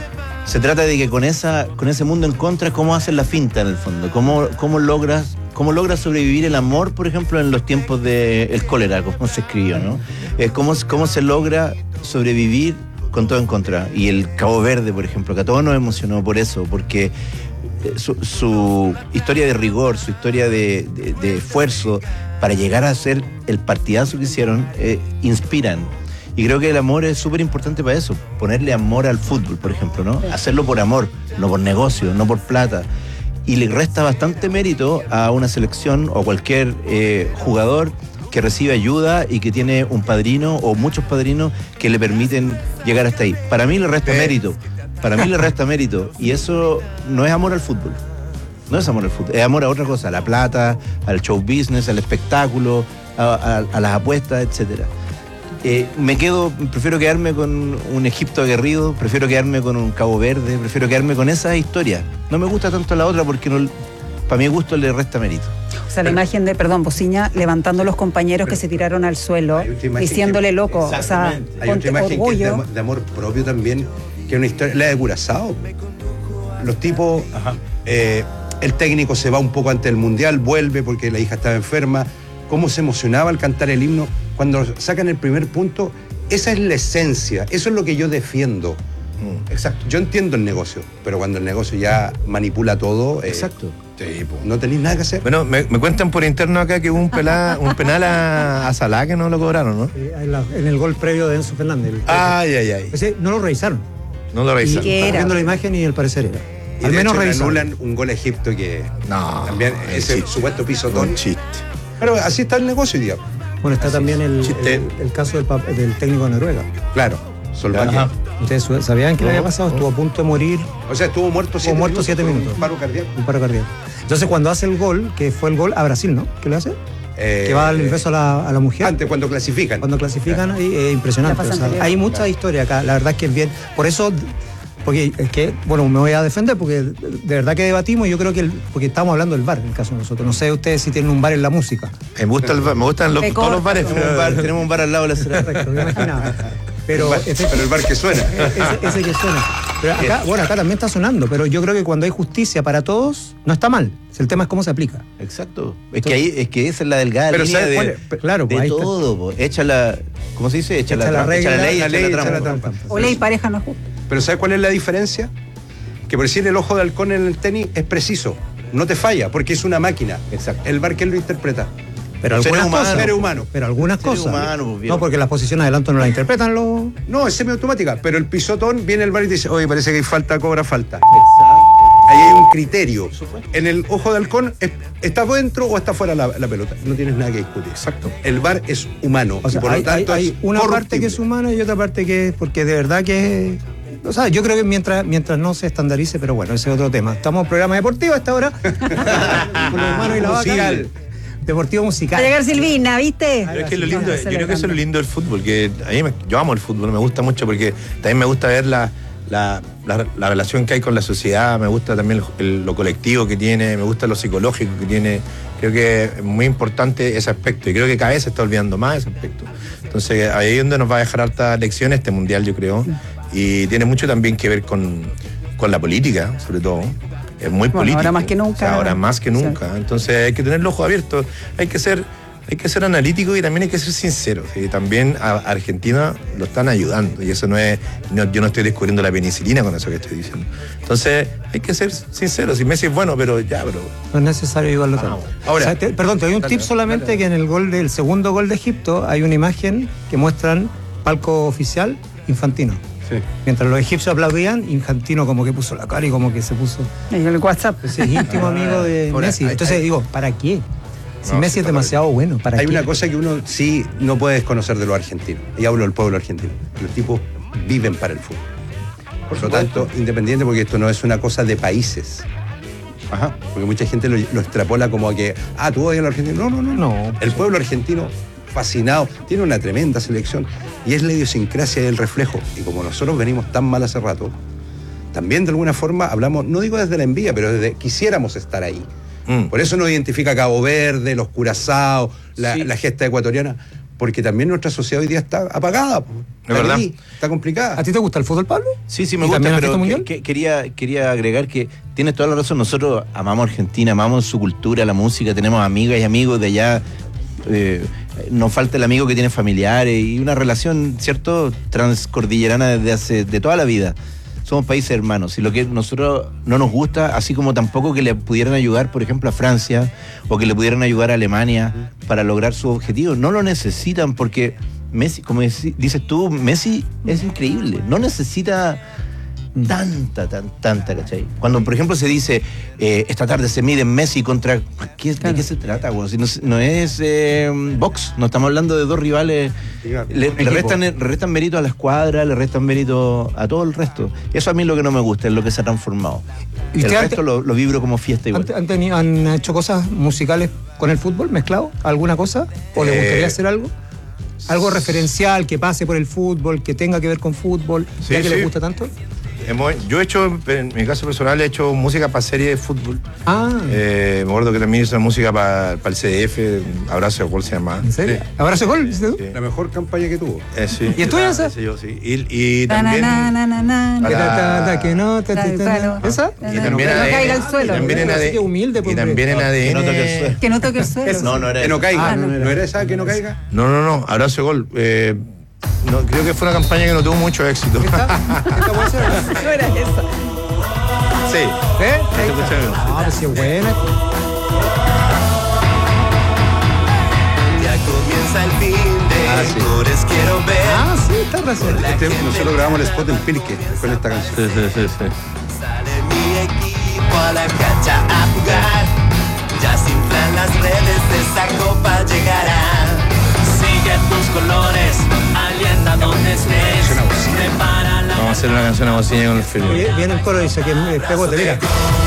Se trata de que con esa, con ese mundo en contra, ¿cómo haces la finta en el fondo? ¿Cómo, cómo logras, cómo logras sobrevivir el amor, por ejemplo, en los tiempos del cólera, como se escribió, ¿no? Eh, ¿cómo, ¿Cómo se logra sobrevivir con todo en contra? Y el Cabo Verde, por ejemplo, que a todos nos emocionó por eso, porque eh, su, su historia de rigor, su historia de, de- de esfuerzo para llegar a hacer el partidazo que hicieron, eh, inspiran. Y creo que el amor es súper importante para eso, ponerle amor al fútbol, por ejemplo, ¿no? Hacerlo por amor, no por negocio, no por plata. Y le resta bastante mérito a una selección o cualquier eh, jugador que recibe ayuda y que tiene un padrino o muchos padrinos que le permiten llegar hasta ahí. Para mí le resta Eh. mérito, para mí le resta mérito. Y eso no es amor al fútbol. No es amor al fútbol, es amor a otra cosa, a la plata, al show business, al espectáculo, a, a- a las apuestas, etcétera. Eh, me quedo, prefiero quedarme con un Egipto aguerrido, prefiero quedarme con un Cabo Verde, prefiero quedarme con esa historia. No me gusta tanto la otra porque no, para mi gusto le resta mérito. O sea, la imagen de, perdón, Bociña levantando los compañeros que se tiraron al suelo, Hay otra imagen diciéndole que- loco, o sea, Exactamente. Hay ponte otra imagen que es de, orgullo. amo- de amor propio también, que es una historia, la de Curazao. Los tipos, eh, el técnico se va un poco antes del mundial, vuelve porque la hija estaba enferma. Cómo se emocionaba al cantar el himno. Cuando sacan el primer punto, esa es la esencia, eso es lo que yo defiendo. Exacto. Yo entiendo el negocio, pero cuando el negocio ya manipula todo, eh, Exacto. sí, po, no tenéis nada que hacer. Bueno, me, me cuentan por interno acá que hubo un, pelá- un penal a, a Salah que no lo cobraron, ¿no? Eh, en, la- en el gol previo de Enzo Fernández. el- Ay, ay, ay. Ese no lo revisaron. No lo revisaron. ¿Qué Estaba era? viendo la imagen y al parecer era. Y Al de menos hecho, le revisaron. anulan un gol a Egipto que No, también ese chiste. supuesto pisotón. Un chiste. Pero así está el negocio hoy día. Bueno, está también el, Chiste. el, el caso del, pap- del técnico de Noruega. Claro, Solbakken. Ajá. ¿Ustedes su- sabían qué le había pasado? Estuvo a punto de morir, O sea, estuvo muerto siete muerto minutos. siete por minutos. Un paro cardíaco. un paro cardíaco. Entonces, cuando hace el gol, que fue el gol a Brasil, ¿no? ¿Qué le hace? Eh, que va el beso a la, a la mujer. Antes, cuando clasifican. Cuando clasifican, ahí, es impresionante. La pasa O sea, anterior. hay mucha historia acá. La verdad es que es bien. Por eso, porque es que, bueno, me voy a defender porque de verdad que debatimos y yo creo que, el- porque estamos hablando del bar, en el caso de nosotros. No sé ustedes si tienen un bar en la música. Me, gusta el bar- me gustan los- Me todos los corta, bares. Tenemos un bar, tenemos un bar al lado de la ciudad. Correcto, me imaginaba. Pero, el bar, ese- pero el bar que suena. ese, ese que suena. Pero acá, bueno, acá también está sonando, pero yo creo que cuando hay justicia para todos, no está mal. El tema es cómo se aplica. Exacto. Es que ahí, es que esa es la delgada Pero línea ¿sabes de, cuál es? Claro, de pues ahí está. todo. Po. Echa la, ¿cómo se dice? Echa, Echa la, la trampa, regla, echa la ley, la echa ley, la echa trampa. la trampa. O ley pareja no es justo. Pero ¿sabes cuál es la diferencia? Que por decir el ojo de halcón en el tenis es preciso. No te falla, porque es una máquina. Exacto. El bar, ¿quién lo interpreta? Pero Seres algunas humanos. cosas. Seres humanos. Pero algunas Seres cosas. humanos, pues, viejo. no, porque las posiciones adelanto no las interpretan los. No, es semiautomática. Pero el pisotón viene el bar y te dice, oye, parece que hay falta, cobra falta. Exacto. Ahí hay un criterio. En el ojo de halcón, es- ¿está dentro o está fuera la, la pelota? No tienes nada que discutir. Exacto. El bar es humano. O sea, y por hay, lo tanto hay- hay es una parte corruptible. que es humana y otra parte que es. Porque de verdad que. O sea, yo creo que mientras, mientras no se estandarice, pero bueno, ese es otro tema. Estamos en programa deportivo a esta hora. Con los humanos y la vaca. Musical. Deportivo Va musical. a llegar Silvina, ¿viste? Pero es que lo lindo, No, yo creo que eso es lo celebrando. lindo del fútbol, que a mí me- yo amo el fútbol, me gusta mucho porque también me gusta ver la, la, la- la relación que hay con la sociedad, me gusta también el- el- lo colectivo que tiene, me gusta lo psicológico que tiene. Creo que es muy importante ese aspecto y creo que cada vez se está olvidando más ese aspecto. Entonces ahí es donde nos va a dejar hartas lecciones este mundial, yo creo, y tiene mucho también que ver con, con la política, sobre todo. Es muy Bueno, político. ahora más que nunca. O sea, ahora más que nunca. Entonces hay que tener los ojos abiertos. Hay que ser hay que ser analítico y también hay que ser sincero. ¿Sí? También a Argentina lo están ayudando y eso no es, no, yo no estoy descubriendo la penicilina con eso que estoy diciendo. Entonces hay que ser sincero. Si Messi es bueno, pero ya, pero no es necesario ayudarlo tanto. Ahora, o sea, te, perdón, te doy un dale, tip solamente dale. Que en el gol del segundo gol de Egipto hay una imagen que muestran palco oficial Infantino. Sí. Mientras los egipcios aplaudían, Infantino como que puso la cara y como que se puso. En el WhatsApp. Ese es íntimo amigo de Ahora, Messi. hay- Entonces hay- digo, ¿para qué? Si No, Messi sí, es está demasiado bueno, ¿para Hay qué? una cosa que uno sí no puede desconocer de los argentinos, y hablo del pueblo argentino. Los tipos viven para el fútbol. Por lo tanto, independiente, porque esto no es una cosa de países. Ajá. Porque mucha gente lo, lo extrapola como a que, ah, tú odias a los argentinos. No, no, no. No. El pueblo argentino, fascinado, tiene una tremenda selección y es la idiosincrasia y el reflejo. Y como nosotros venimos tan mal hace rato, también de alguna forma hablamos, no digo desde la envidia, pero desde quisiéramos estar ahí. Mm. Por eso nos identifica Cabo Verde, los Curaçao, la, Sí. la gesta ecuatoriana, porque también nuestra sociedad hoy día está apagada. po. Está Es verdad. ahí, está complicada. ¿A ti te gusta el fútbol, Pablo? Sí, sí, me ¿Y gusta, también la pero fiesta mundial? que- que- quería, quería agregar que tienes toda la razón. Nosotros amamos Argentina, amamos su cultura, la música, tenemos amigas y amigos de allá. Eh, nos falta el amigo que tiene familiares y una relación, ¿cierto?, transcordillerana desde hace, de toda la vida. Somos países hermanos y lo que nosotros no nos gusta, así como tampoco que le pudieran ayudar, por ejemplo, a Francia o que le pudieran ayudar a Alemania para lograr su objetivo. No lo necesitan porque Messi, como deci- dices tú, Messi es increíble. No necesita tanta, tan, tanta, ¿cachai? Cuando, por ejemplo, se dice, eh, esta tarde se mide Messi contra... ¿qué, ¿De qué se trata, güey? Si no, no es eh, box, no estamos hablando de dos rivales. Le, le restan, le restan mérito a la escuadra, le restan mérito a todo el resto. Eso a mí es lo que no me gusta, es lo que se ha transformado. ¿Y El usted resto lo, lo vibro como fiesta igual. ¿Han, han, tenido- han hecho cosas musicales con el fútbol mezclado? ¿Alguna cosa? ¿O le Eh, gustaría hacer algo? Algo referencial que pase por el fútbol, que tenga que ver con fútbol, Sí, ya que sí. le gusta tanto. Hemos- yo he hecho, en mi caso personal, he hecho música para series de fútbol. Ah, Eh, me acuerdo que también hice música para el C D F, Abrazo de Gol se llamaba. ¿en serio? ¿Abrazo de gol? ¿Dices tú? La mejor campaña que tuvo. Eh, sí. ¿Y es tuya Ah, esa? ese yo, sí. Y, y Ta, na, también... na, na, na, na. a Que la- ta, ta, ta, que no, ta, ta, ta, Claro, ta. ¿Esa? Y también Que no A D N, caiga al suelo. Y también en Así A D N. que humilde, Y pues, también en Que no toque el A D N. suelo. Que no toque el suelo. No, no era Que no eso. caiga. Ah, no, no, no era esa que no caiga? No, no, no, Abrazo de Gol. Eh, no, creo que fue una campaña que no tuvo mucho éxito. ¿Esta? ¿Esta puede ser? No era eso. Sí. ¿Eh? Ahí está. Ah, pues sí, es buena. Ya comienza el fin de Ah, sí. Amores quiero ver. Ah, sí, está razón. Este, nosotros grabamos el spot en Pilque con esta canción. Sí, sí, sí, sí. Sale mi equipo a la cancha a jugar. Ya se inflan las redes, esa copa llegará. Sigue tus colores, alienta donde estés. Prepara la Vamos a hacer una canción a bocina con el film. Oye, viene el coro y dice que es pegote, mira.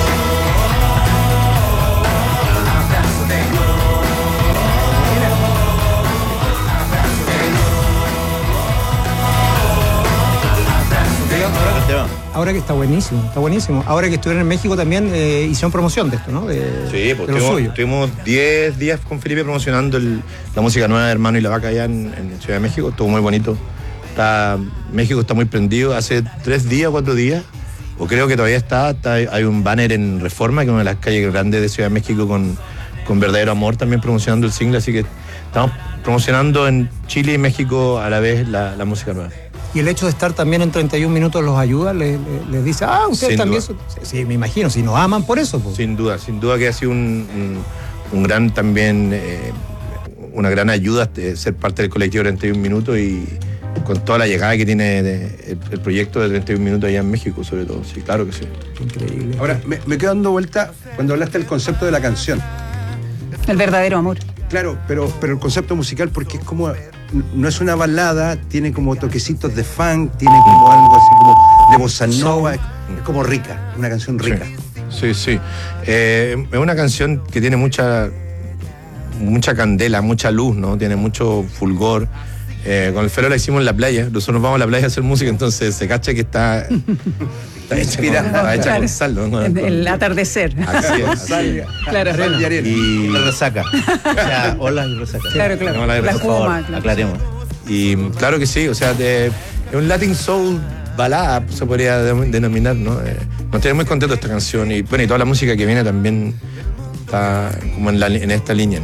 Ahora que está buenísimo, está buenísimo. Ahora que estuvieron en México también eh, hicieron promoción de esto, ¿no? De, Sí, pues de lo tuvimos- suyo. estuvimos diez días con Felipe promocionando el- la música nueva de Hermano y la Vaca allá en, en Ciudad de México. Estuvo muy bonito. Está, México está muy prendido. Hace tres días, cuatro días, o creo que todavía está, está- hay un banner en Reforma, que es una de las calles grandes de Ciudad de México, con, con Verdadero Amor también promocionando el single. Así que estamos promocionando en Chile y México a la vez la, la música nueva. Y el hecho de estar también en treinta y un minutos los ayuda, les, les- les dice, ah, ustedes Sin también. duda. son-". Sí, sí, me imagino, si nos aman por eso. Pues. Sin duda, sin duda que ha sido un, un, un gran también, eh, una gran ayuda de ser parte del colectivo treinta y un minutos y con toda la llegada que tiene de- el, el proyecto de treinta y un minutos allá en México, sobre todo. Sí, claro que sí. Increíble. Ahora, me, me quedo dando vuelta cuando hablaste del concepto de la canción. El verdadero amor. Claro, pero, pero el concepto musical, porque es como, no es una balada, tiene como toquecitos de funk, tiene como algo así como de bossa nova, es, es como rica, una canción rica. Sí, sí. Eh, es una canción que tiene mucha, mucha candela, mucha luz, ¿no? Tiene mucho fulgor. Eh, con el Felo la hicimos en la playa. Nosotros nos vamos a la playa a hacer música, entonces se cacha que está, está hecha, con, está hecha Claro. con sal, ¿no? Con- El, con- el atardecer. Así es, así es. Claro, Sal y arena. Y La resaca. O sea, olas y resaca. claro, claro. No, la La por Por favor, espuma, claro. aclaremos. Y claro que sí, o sea, de- es un Latin Soul balada, se podría de- denominar, ¿no? Eh, nos tiene muy contentos esta canción y bueno, y toda la música que viene también está como en, la, en esta línea, ¿no?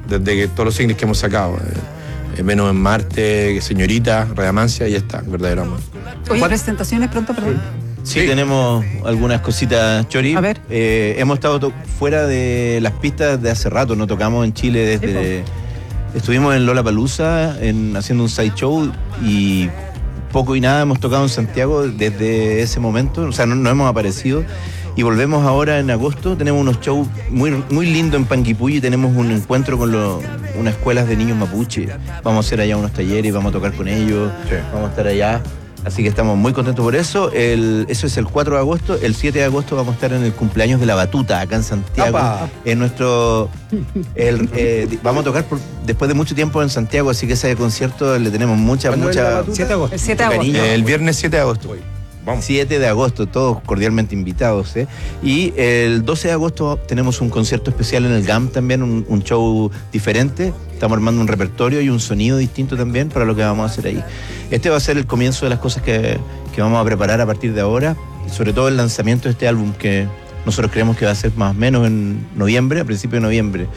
desde que todos los singles que hemos sacado. Eh, Menos en Marte, Señorita, Redamancia, y ya está, verdadero amor. Oye, presentaciones pronto, perdón. Sí, sí, tenemos algunas cositas, Chori. A ver. Eh, hemos estado to- fuera de las pistas de hace rato, no tocamos en Chile desde... Sí, estuvimos en Lollapalooza en, haciendo un side show y poco y nada hemos tocado en Santiago desde ese momento, o sea, no, no hemos aparecido. Y volvemos ahora en agosto, tenemos unos shows muy, muy lindos en Panguipulli, tenemos un encuentro con lo, unas escuelas de niños mapuche. Vamos a hacer allá unos talleres, vamos a tocar con ellos, sí. Vamos a estar allá. Así que estamos muy contentos por eso. El, eso es el cuatro de agosto. El siete de agosto vamos a estar en el cumpleaños de La Batuta, acá en Santiago. ¡Apa! En nuestro... El, eh, vamos a tocar por, después de mucho tiempo en Santiago, así que ese concierto le tenemos mucha, mucha... siete de agosto. El siete de agosto. Cariño. El viernes siete de agosto. Vamos. siete de agosto, todos cordialmente invitados. ¿eh? Y el doce de agosto tenemos un concierto especial en el G A M también, un, un show diferente. Estamos armando un repertorio y un sonido distinto también para lo que vamos a hacer ahí. Este va a ser el comienzo de las cosas que, que vamos a preparar a partir de ahora, sobre todo el lanzamiento de este álbum que nosotros creemos que va a ser más o menos en noviembre, a principios de noviembre.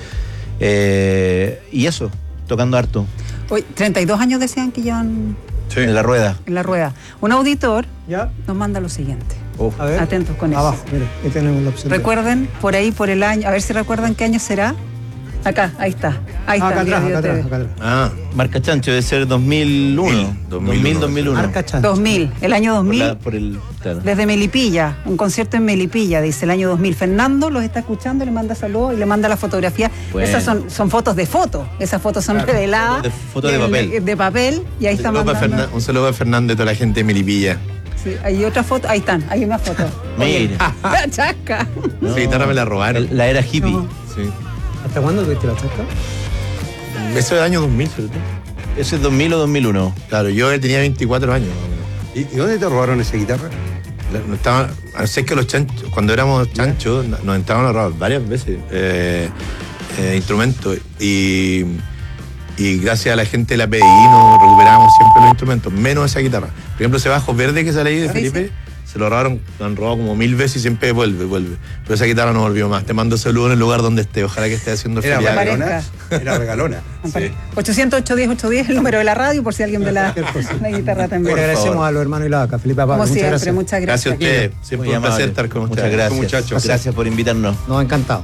Eh, y eso, tocando harto. Hoy, treinta y dos años decían que llevan... Sí. En la rueda. En la rueda. Un auditor ¿Ya? nos manda lo siguiente. Uf. A ver. Atentos con eso. Abajo, mire, ahí tenemos la opción. Recuerden, por ahí, por el año, a ver si recuerdan qué año será. Acá, ahí está. Ahí ah, está. Acá atrás, acá atrás, acá atrás. Ah, Marca Chancho, debe ser dos mil uno. dos mil, dos mil uno. Marca Chancho. dos mil, el año dos mil. Por, la, por el, claro. Desde Melipilla, un concierto en Melipilla, dice el año dos mil. Fernando los está escuchando, le manda saludos y le manda la fotografía. Bueno. Esas son, son fotos de foto, esas fotos son claro. reveladas. De, fotos de papel. De, de papel, y ahí está mandando. Fernan, un saludo a Fernando y toda la gente de Melipilla. Sí, hay otra foto, ahí están, hay una foto. Mira. La chasca. No. Esa guitarra me la robaron. La era hippie. No. Sí. ¿Hasta cuándo tuviste la chasca? Eso es del año dos mil, ¿cierto? ¿Ese es dos mil o dos mil uno? Claro, yo tenía veinticuatro años. ¿Y, ¿Y dónde te robaron esa guitarra? No estaba, sé que los chanchos, cuando éramos chanchos, nos entraban a robar varias veces eh, eh, instrumentos y, y gracias a la gente de la P D I nos recuperábamos siempre los instrumentos, menos esa guitarra. Por ejemplo, ese bajo verde que sale ahí de ¿Sí, Felipe, sí? se lo robaron, lo han robado como mil veces y siempre vuelve, vuelve. Pero esa guitarra no volvió más. Te mando saludos en el lugar donde esté. Ojalá que esté haciendo ¿Era feriado. regalona? Era regalona. Sí. ochocientos, ocho diez, ocho diez, el número de la radio, por si alguien ve la, la guitarra también. Le agradecemos a los hermanos y la vaca, Felipe Aparo. Como muchas siempre, gracias. muchas gracias. Gracias a ustedes. Siempre un placer estar con ustedes. Muchas gracias. Muchachos. Gracias. gracias por invitarnos. Nos ha encantado.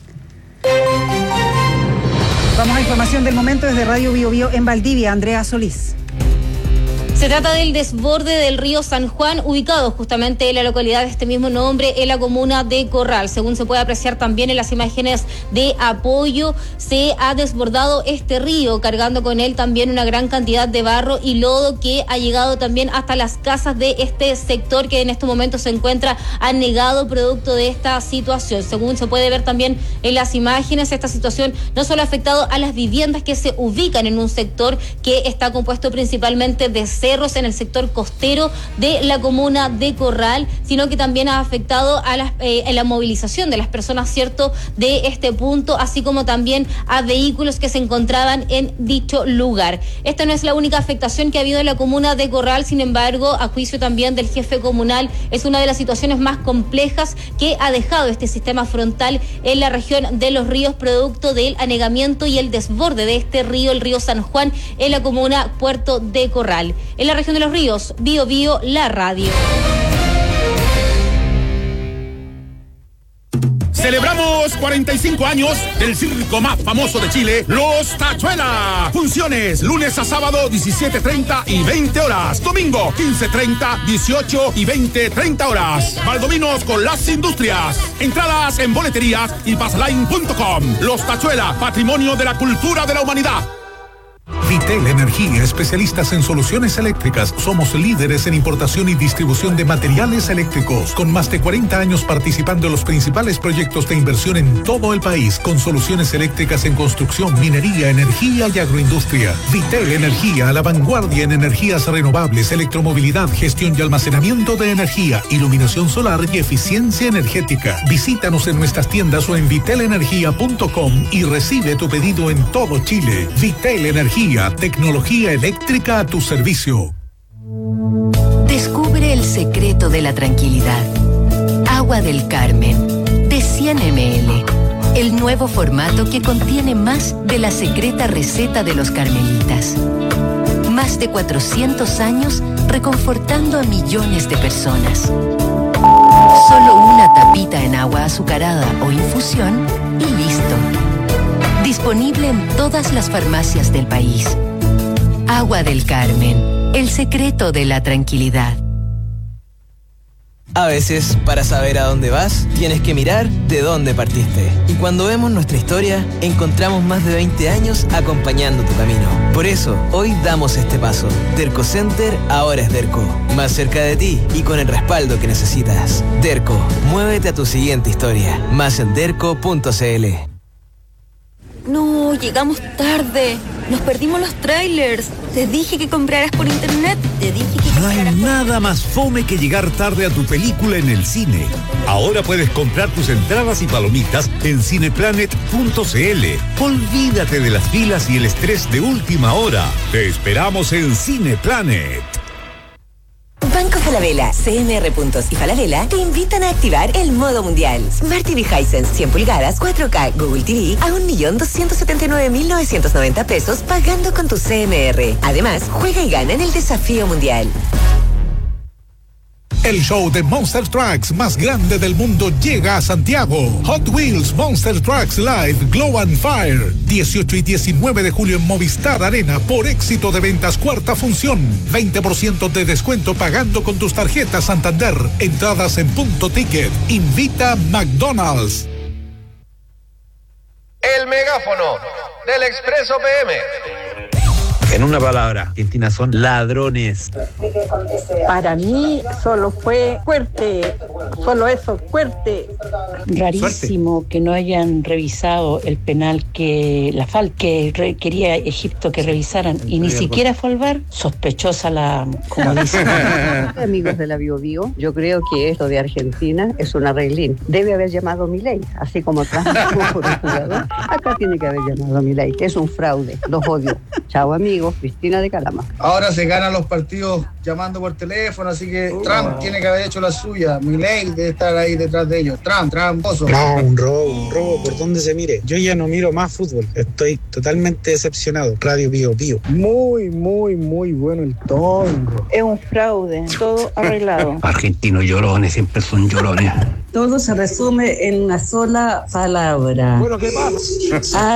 Vamos a información del momento desde Radio Bio Bio en Valdivia. Andrea Solís. Se trata del desborde del río San Juan, ubicado justamente en la localidad de este mismo nombre, en la comuna de Corral. Según se puede apreciar también en las imágenes de apoyo, se ha desbordado este río, cargando con él también una gran cantidad de barro y lodo que ha llegado también hasta las casas de este sector que en estos momentos se encuentra anegado producto de esta situación. Según se puede ver también en las imágenes, esta situación no solo ha afectado a las viviendas que se ubican en un sector que está compuesto principalmente de cerros en el sector costero de la comuna de Corral, sino que también ha afectado a, las, eh, a la movilización de las personas, cierto, de este punto, así como también a vehículos que se encontraban en dicho lugar. Esta no es la única afectación que ha habido en la comuna de Corral, sin embargo, a juicio también del jefe comunal, es una de las situaciones más complejas que ha dejado este sistema frontal en la región de Los Ríos, producto del anegamiento y el desborde de este río, el río San Juan, en la comuna Puerto de Corral. En la región de Los Ríos, Bio Bio, la radio. Celebramos cuarenta y cinco años del circo más famoso de Chile, Los Tachuela. Funciones lunes a sábado diecisiete treinta y veinte horas. Domingo quince treinta, dieciocho y veinte treinta horas. Valdominos con las industrias. Entradas en boleterías y pasline punto com. Los Tachuela, patrimonio de la cultura de la humanidad. Vitel Energía, especialistas en soluciones eléctricas. Somos líderes en importación y distribución de materiales eléctricos, con más de cuarenta años participando en los principales proyectos de inversión en todo el país, con soluciones eléctricas en construcción, minería, energía y agroindustria. Vitel Energía, a la vanguardia en energías renovables, electromovilidad, gestión y almacenamiento de energía, iluminación solar y eficiencia energética. Visítanos en nuestras tiendas o en vitel energía punto com y recibe tu pedido en todo Chile. Vitel Energía, tecnología eléctrica a tu servicio. Descubre el secreto de la tranquilidad. Agua del Carmen, de cien mililitros. el nuevo formato que contiene más de la secreta receta de los carmelitas. Más de cuatrocientos años reconfortando a millones de personas. Solo una tapita en agua azucarada o infusión y listo. Disponible en todas las farmacias del país. Agua del Carmen, el secreto de la tranquilidad. A veces, para saber a dónde vas, tienes que mirar de dónde partiste. Y cuando vemos nuestra historia, encontramos más de veinte años acompañando tu camino. Por eso, hoy damos este paso. Derco Center ahora es Derco. Más cerca de ti y con el respaldo que necesitas. Derco, muévete a tu siguiente historia. Más en derco punto c l. No, llegamos tarde. Nos perdimos los trailers. Te dije que compraras por internet. Te dije que No hay nada más fome que llegar tarde a tu película en el cine. Ahora puedes comprar tus entradas y palomitas en cineplanet punto c l. Olvídate de las filas y el estrés de última hora. Te esperamos en Cineplanet. Banco Falabella, C M R Puntos y Falabella te invitan a activar el modo mundial. Smart T V Hisense cien pulgadas, cuatro K, Google T V a un millón doscientos setenta y nueve mil novecientos noventa pesos pagando con tu C M R. Además, juega y gana en el desafío mundial. El show de Monster Trucks más grande del mundo llega a Santiago. Hot Wheels Monster Trucks Live Glow and Fire. dieciocho y diecinueve de julio en Movistar Arena por éxito de ventas cuarta función. veinte por ciento de descuento pagando con tus tarjetas Santander. Entradas en punto ticket. Invita McDonald's. El megáfono del Expreso P M. En una palabra, Argentina son ladrones. Para mí solo fue fuerte, solo eso, fuerte. Rarísimo Suerte. Que no hayan revisado el penal que la FAL que re, quería Egipto que revisaran y ni siquiera fue al V A R. Sospechosa la, como dicen. Amigos de la Bio Bio, yo creo que esto de Argentina es un arreglín. Debe haber llamado Milei, así como transmitió por un jugador. Acá tiene que haber llamado Milei, que es un fraude. Los odio. Chao amigos. Cristina de Calama. Ahora se ganan los partidos llamando por teléfono, así que uh, Trump tiene que haber hecho la suya. Milei debe estar ahí detrás de ellos. Trump, tramposo. No, un robo, un robo, por donde se mire. Yo ya no miro más fútbol. Estoy totalmente decepcionado. Radio Bio Bio. Muy, muy, muy bueno el tongo. Es un fraude, todo arreglado. Argentinos llorones, siempre son llorones. Todo se resume en una sola palabra. Bueno, ¿qué pasa?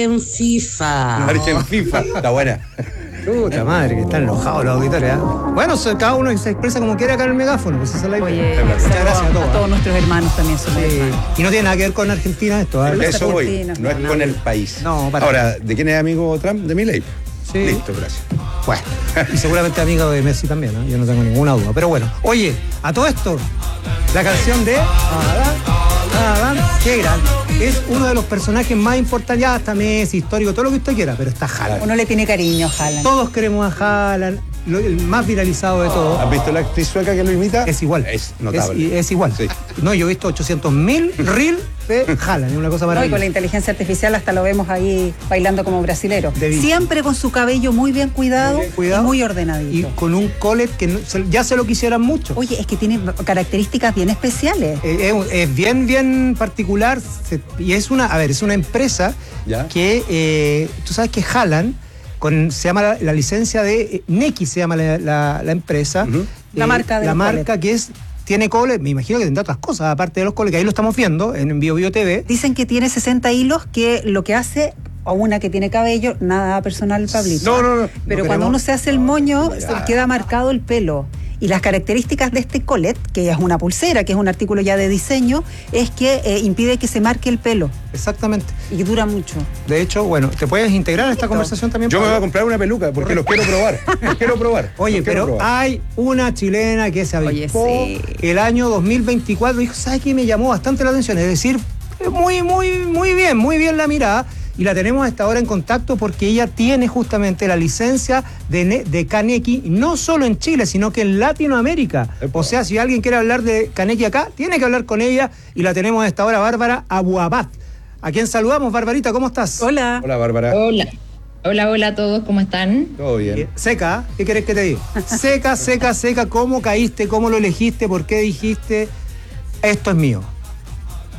Argenfifa. Argenfifa, está buena. Puta madre, que están enojados los auditores, ¿eh? Bueno, cada uno se expresa como quiera acá en el megáfono. Pues esa es la idea. Oye, muchas gracias a todos. A todos nuestros hermanos también son sí. hermanos. Y no tiene nada que ver con Argentina esto, ¿eh? Eso voy, no es con el país. No, para Ahora, ¿de quién es amigo Trump? De Milei. Sí. Listo, gracias. Bueno, y seguramente amigo de Messi también, ¿no? Yo no tengo ninguna duda. Pero bueno, oye, a todo esto, la canción de Adán, Adán, qué gran. Es uno de los personajes más importantes, ya hasta Messi, histórico, todo lo que usted quiera, pero está Haaland. Uno le tiene cariño a Haaland. Todos queremos a Haaland, lo, el más viralizado de todos. ¿Has visto la actriz sueca que lo imita? Es igual. Es notable. Es, es igual. Sí. No, yo he visto ochocientos mil reel de Haaland, es una cosa maravillosa. No, y con la inteligencia artificial hasta lo vemos ahí bailando como brasilero. Siempre con su cabello muy bien cuidado, muy bien cuidado y muy ordenadito. Y con un collet que no, ya se lo quisieran mucho. Oye, es que tiene características bien especiales. Es, es, es bien, bien particular. Se, y es una, a ver, es una empresa ¿Ya? que, eh, tú sabes que Haaland, con, se llama la, la licencia de eh, Neki, se llama la, la, la empresa. Uh-huh. Eh, la marca de La marca collet. que es... Tiene coles, me imagino que tendrá otras cosas, aparte de los coles, que ahí lo estamos viendo en Bio Bio T V. Dicen que tiene sesenta hilos, que lo que hace, o una que tiene cabello, nada personal, Pablito. No, no, no. Pero no cuando queremos... uno se hace el moño, se queda marcado el pelo. Y las características de este collet, que es una pulsera, que es un artículo ya de diseño, es que eh, impide que se marque el pelo. Exactamente. Y que dura mucho. De hecho, bueno, ¿te puedes integrar a esta conversación también? Yo Pablo? me voy a comprar una peluca porque los quiero probar. Los quiero probar. Oye, los pero probar. hay una chilena que se avispó sí. el año dos mil veinticuatro. Dijo, ¿sabes qué? Me llamó bastante la atención. Es decir, muy, muy, muy bien, muy bien la mirada. Y la tenemos a esta hora en contacto porque ella tiene justamente la licencia de, de Kaneki, no solo en Chile, sino que en Latinoamérica. Epa. O sea, si alguien quiere hablar de Kaneki acá, tiene que hablar con ella y la tenemos a esta hora, Bárbara Abuabad. A quien saludamos, Barbarita, ¿cómo estás? Hola. Hola, Bárbara. Hola. Hola, hola a todos, ¿cómo están? Todo bien. Seca, ¿qué querés que te diga? Seca, seca, seca, ¿cómo caíste? ¿Cómo lo elegiste? ¿Por qué dijiste esto es mío?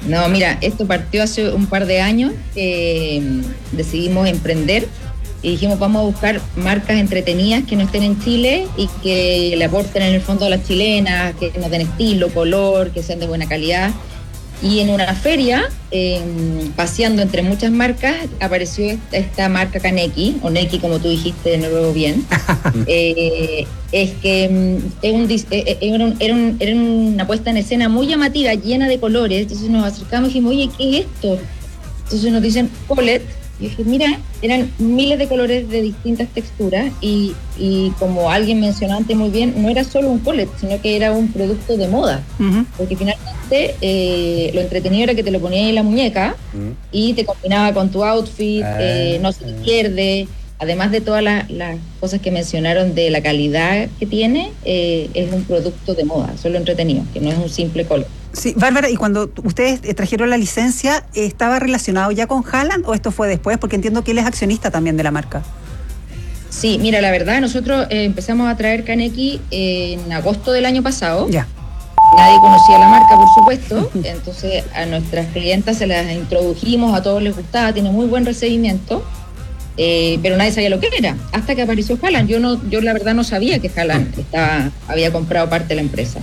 No, mira, esto partió hace un par de años, eh, decidimos emprender y dijimos vamos a buscar marcas entretenidas que no estén en Chile y que le aporten en el fondo a las chilenas, que nos den estilo, color, que sean de buena calidad. Y en una feria, eh, paseando entre muchas marcas, apareció esta, esta marca Kaneki, o Neki como tú dijiste de nuevo bien. eh, es que es un, eh, era, un, era, un, era una puesta en escena muy llamativa, llena de colores. Entonces nos acercamos y dijimos, oye, ¿qué es esto? Entonces nos dicen Colette. Y dije, mira, eran miles de colores de distintas texturas y, y como alguien mencionó antes muy bien, no era solo un collet, sino que era un producto de moda. Uh-huh. Porque finalmente eh, lo entretenido era que te lo ponías en la muñeca uh-huh. y te combinaba con tu outfit, uh-huh. eh, no se te pierde. Además de todas las, las cosas que mencionaron de la calidad que tiene, eh, es un producto de moda, solo entretenido, que no es un simple color. Sí, Bárbara, y cuando ustedes trajeron la licencia, ¿estaba relacionado ya con Haaland o esto fue después? Porque entiendo que él es accionista también de la marca. Sí, mira, la verdad, nosotros eh, empezamos a traer Kaneki en agosto del año pasado. Ya. Nadie conocía la marca, por supuesto, entonces a nuestras clientas se las introdujimos, a todos les gustaba, tiene muy buen recibimiento. Eh, pero nadie sabía lo que era, hasta que apareció Haaland. Yo no, yo la verdad no sabía que Haaland estaba, había comprado parte de la empresa.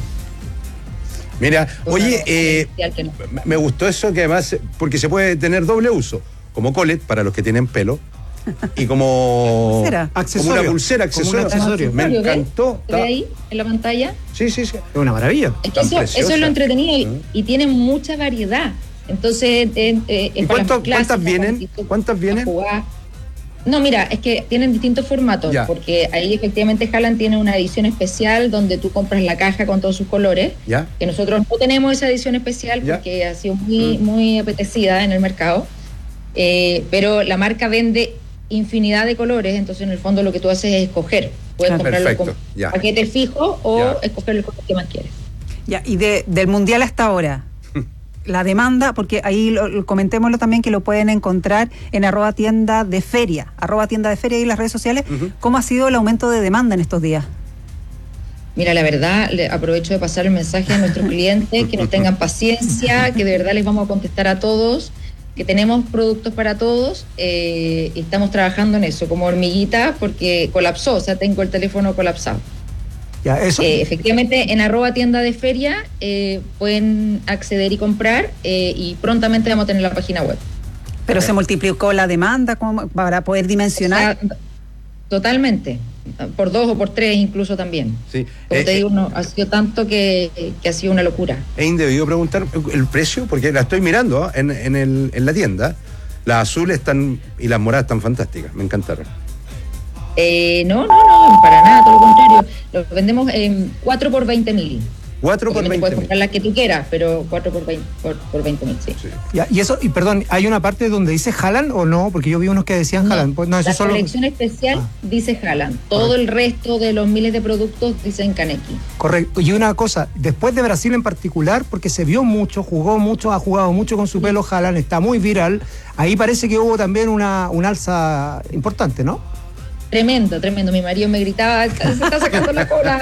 Mira, oye, eh, no. me gustó eso que además, porque se puede tener doble uso, como collet para los que tienen pelo y como, como una pulsera, accesorio. Como un accesorio. Me ¿Ves? encantó. ¿Se ve ahí en la pantalla? Sí, sí, sí. Es una maravilla. Es que eso, eso es lo entretenido y, y tiene mucha variedad. Entonces, eh, eh, ¿Y cuánto, ¿cuántas vienen? ¿Cuántas vienen? No, mira, es que tienen distintos formatos, ya. Porque ahí efectivamente Haaland tiene una edición especial donde tú compras la caja con todos sus colores, ya. Que nosotros no tenemos esa edición especial ya. Porque ha sido muy, mm. muy apetecida en el mercado, eh, pero la marca vende infinidad de colores, entonces en el fondo lo que tú haces es escoger, puedes ah, comprarlo perfecto. Con ya. Paquete fijo o ya. Escoger el color que más quieres. Ya, y de, del Mundial hasta ahora, la demanda, porque ahí lo, lo, comentémoslo también que lo pueden encontrar en arroba tienda de feria, arroba tienda de feria y las redes sociales. Uh-huh. ¿Cómo ha sido el aumento de demanda en estos días? Mira, la verdad, le aprovecho de pasar el mensaje a nuestros clientes, que nos tengan paciencia, que de verdad les vamos a contestar a todos, que tenemos productos para todos, eh, y estamos trabajando en eso, como hormiguita, porque colapsó, o sea, tengo el teléfono colapsado. Ya, eso. Eh, efectivamente, en arroba tienda de feria eh, pueden acceder y comprar eh, y prontamente vamos a tener la página web. Pero se multiplicó la demanda como para poder dimensionar. O sea, totalmente, por dos o por tres incluso también. Sí. Como eh, te digo, no, ha sido tanto que, que ha sido una locura. Es indebido preguntar el precio, porque la estoy mirando en, en, el, en la tienda. Las azules están y las moradas están fantásticas, me encantaron. Eh, no, no, no, para nada, todo lo contrario. Lo vendemos en cuatro por veinte mil. cuatro por veinte mil. Puedes comprar la que tú quieras, pero cuatro por veinte mil, sí. sí. Ya, y eso, y perdón, ¿hay una parte donde dice Haaland o no? Porque yo vi unos que decían no, Haaland. Pues, no, eso la solo... colección especial ah. dice Haaland. Todo Correcto. El resto de los miles de productos dicen Kaneki. Correcto. Y una cosa, después de Brasil en particular, porque se vio mucho, jugó mucho, ha jugado mucho con su pelo Haaland, está muy viral. Ahí parece que hubo también una, una alza importante, ¿no? Tremendo, tremendo. Mi marido me gritaba, se está sacando la cola.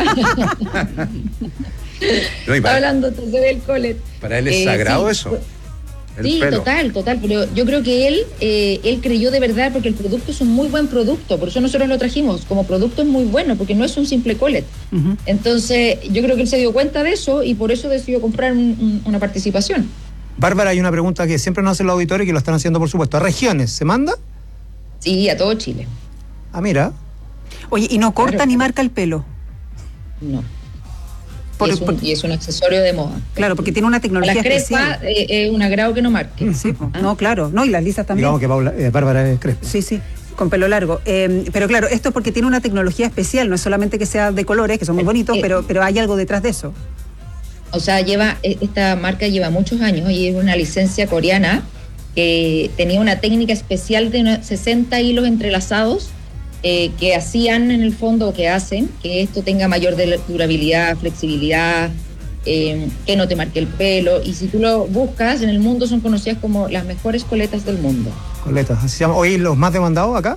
No, está hablando entonces del collet. Para él es eh, sagrado sí, eso. El sí, pelo. total, total. Pero yo creo que él, eh, él creyó de verdad porque el producto es un muy buen producto. Por eso nosotros lo trajimos. Como producto es muy bueno porque no es un simple collet. Uh-huh. Entonces yo creo que él se dio cuenta de eso y por eso decidió comprar un, un, una participación. Bárbara, hay una pregunta que siempre nos hacen los auditores y que lo están haciendo por supuesto. ¿A regiones se manda? Sí, a todo Chile. Ah, mira. Oye, ¿y no corta claro. ni marca el pelo? No. Por, y, es un, por, y es un accesorio de moda. Claro, porque tiene una tecnología la crespa, especial. Es eh, eh, un agrado que no marque. Sí, ¿Ah? No, claro. No, y las lisas también. Digamos que Paula, eh, Bárbara es crespa. Sí, sí, con pelo largo. Eh, pero claro, esto es porque tiene una tecnología especial. No es solamente que sea de colores, que son muy bonitos, eh, pero, pero hay algo detrás de eso. O sea, lleva esta marca lleva muchos años y es una licencia coreana que tenía una técnica especial de sesenta hilos entrelazados Eh, que hacían en el fondo, que hacen, que esto tenga mayor durabilidad, flexibilidad, eh, que no te marque el pelo. Y si tú lo buscas, en el mundo son conocidas como las mejores coletas del mundo. Coletas, así se llama. ¿Hoy los más demandados acá?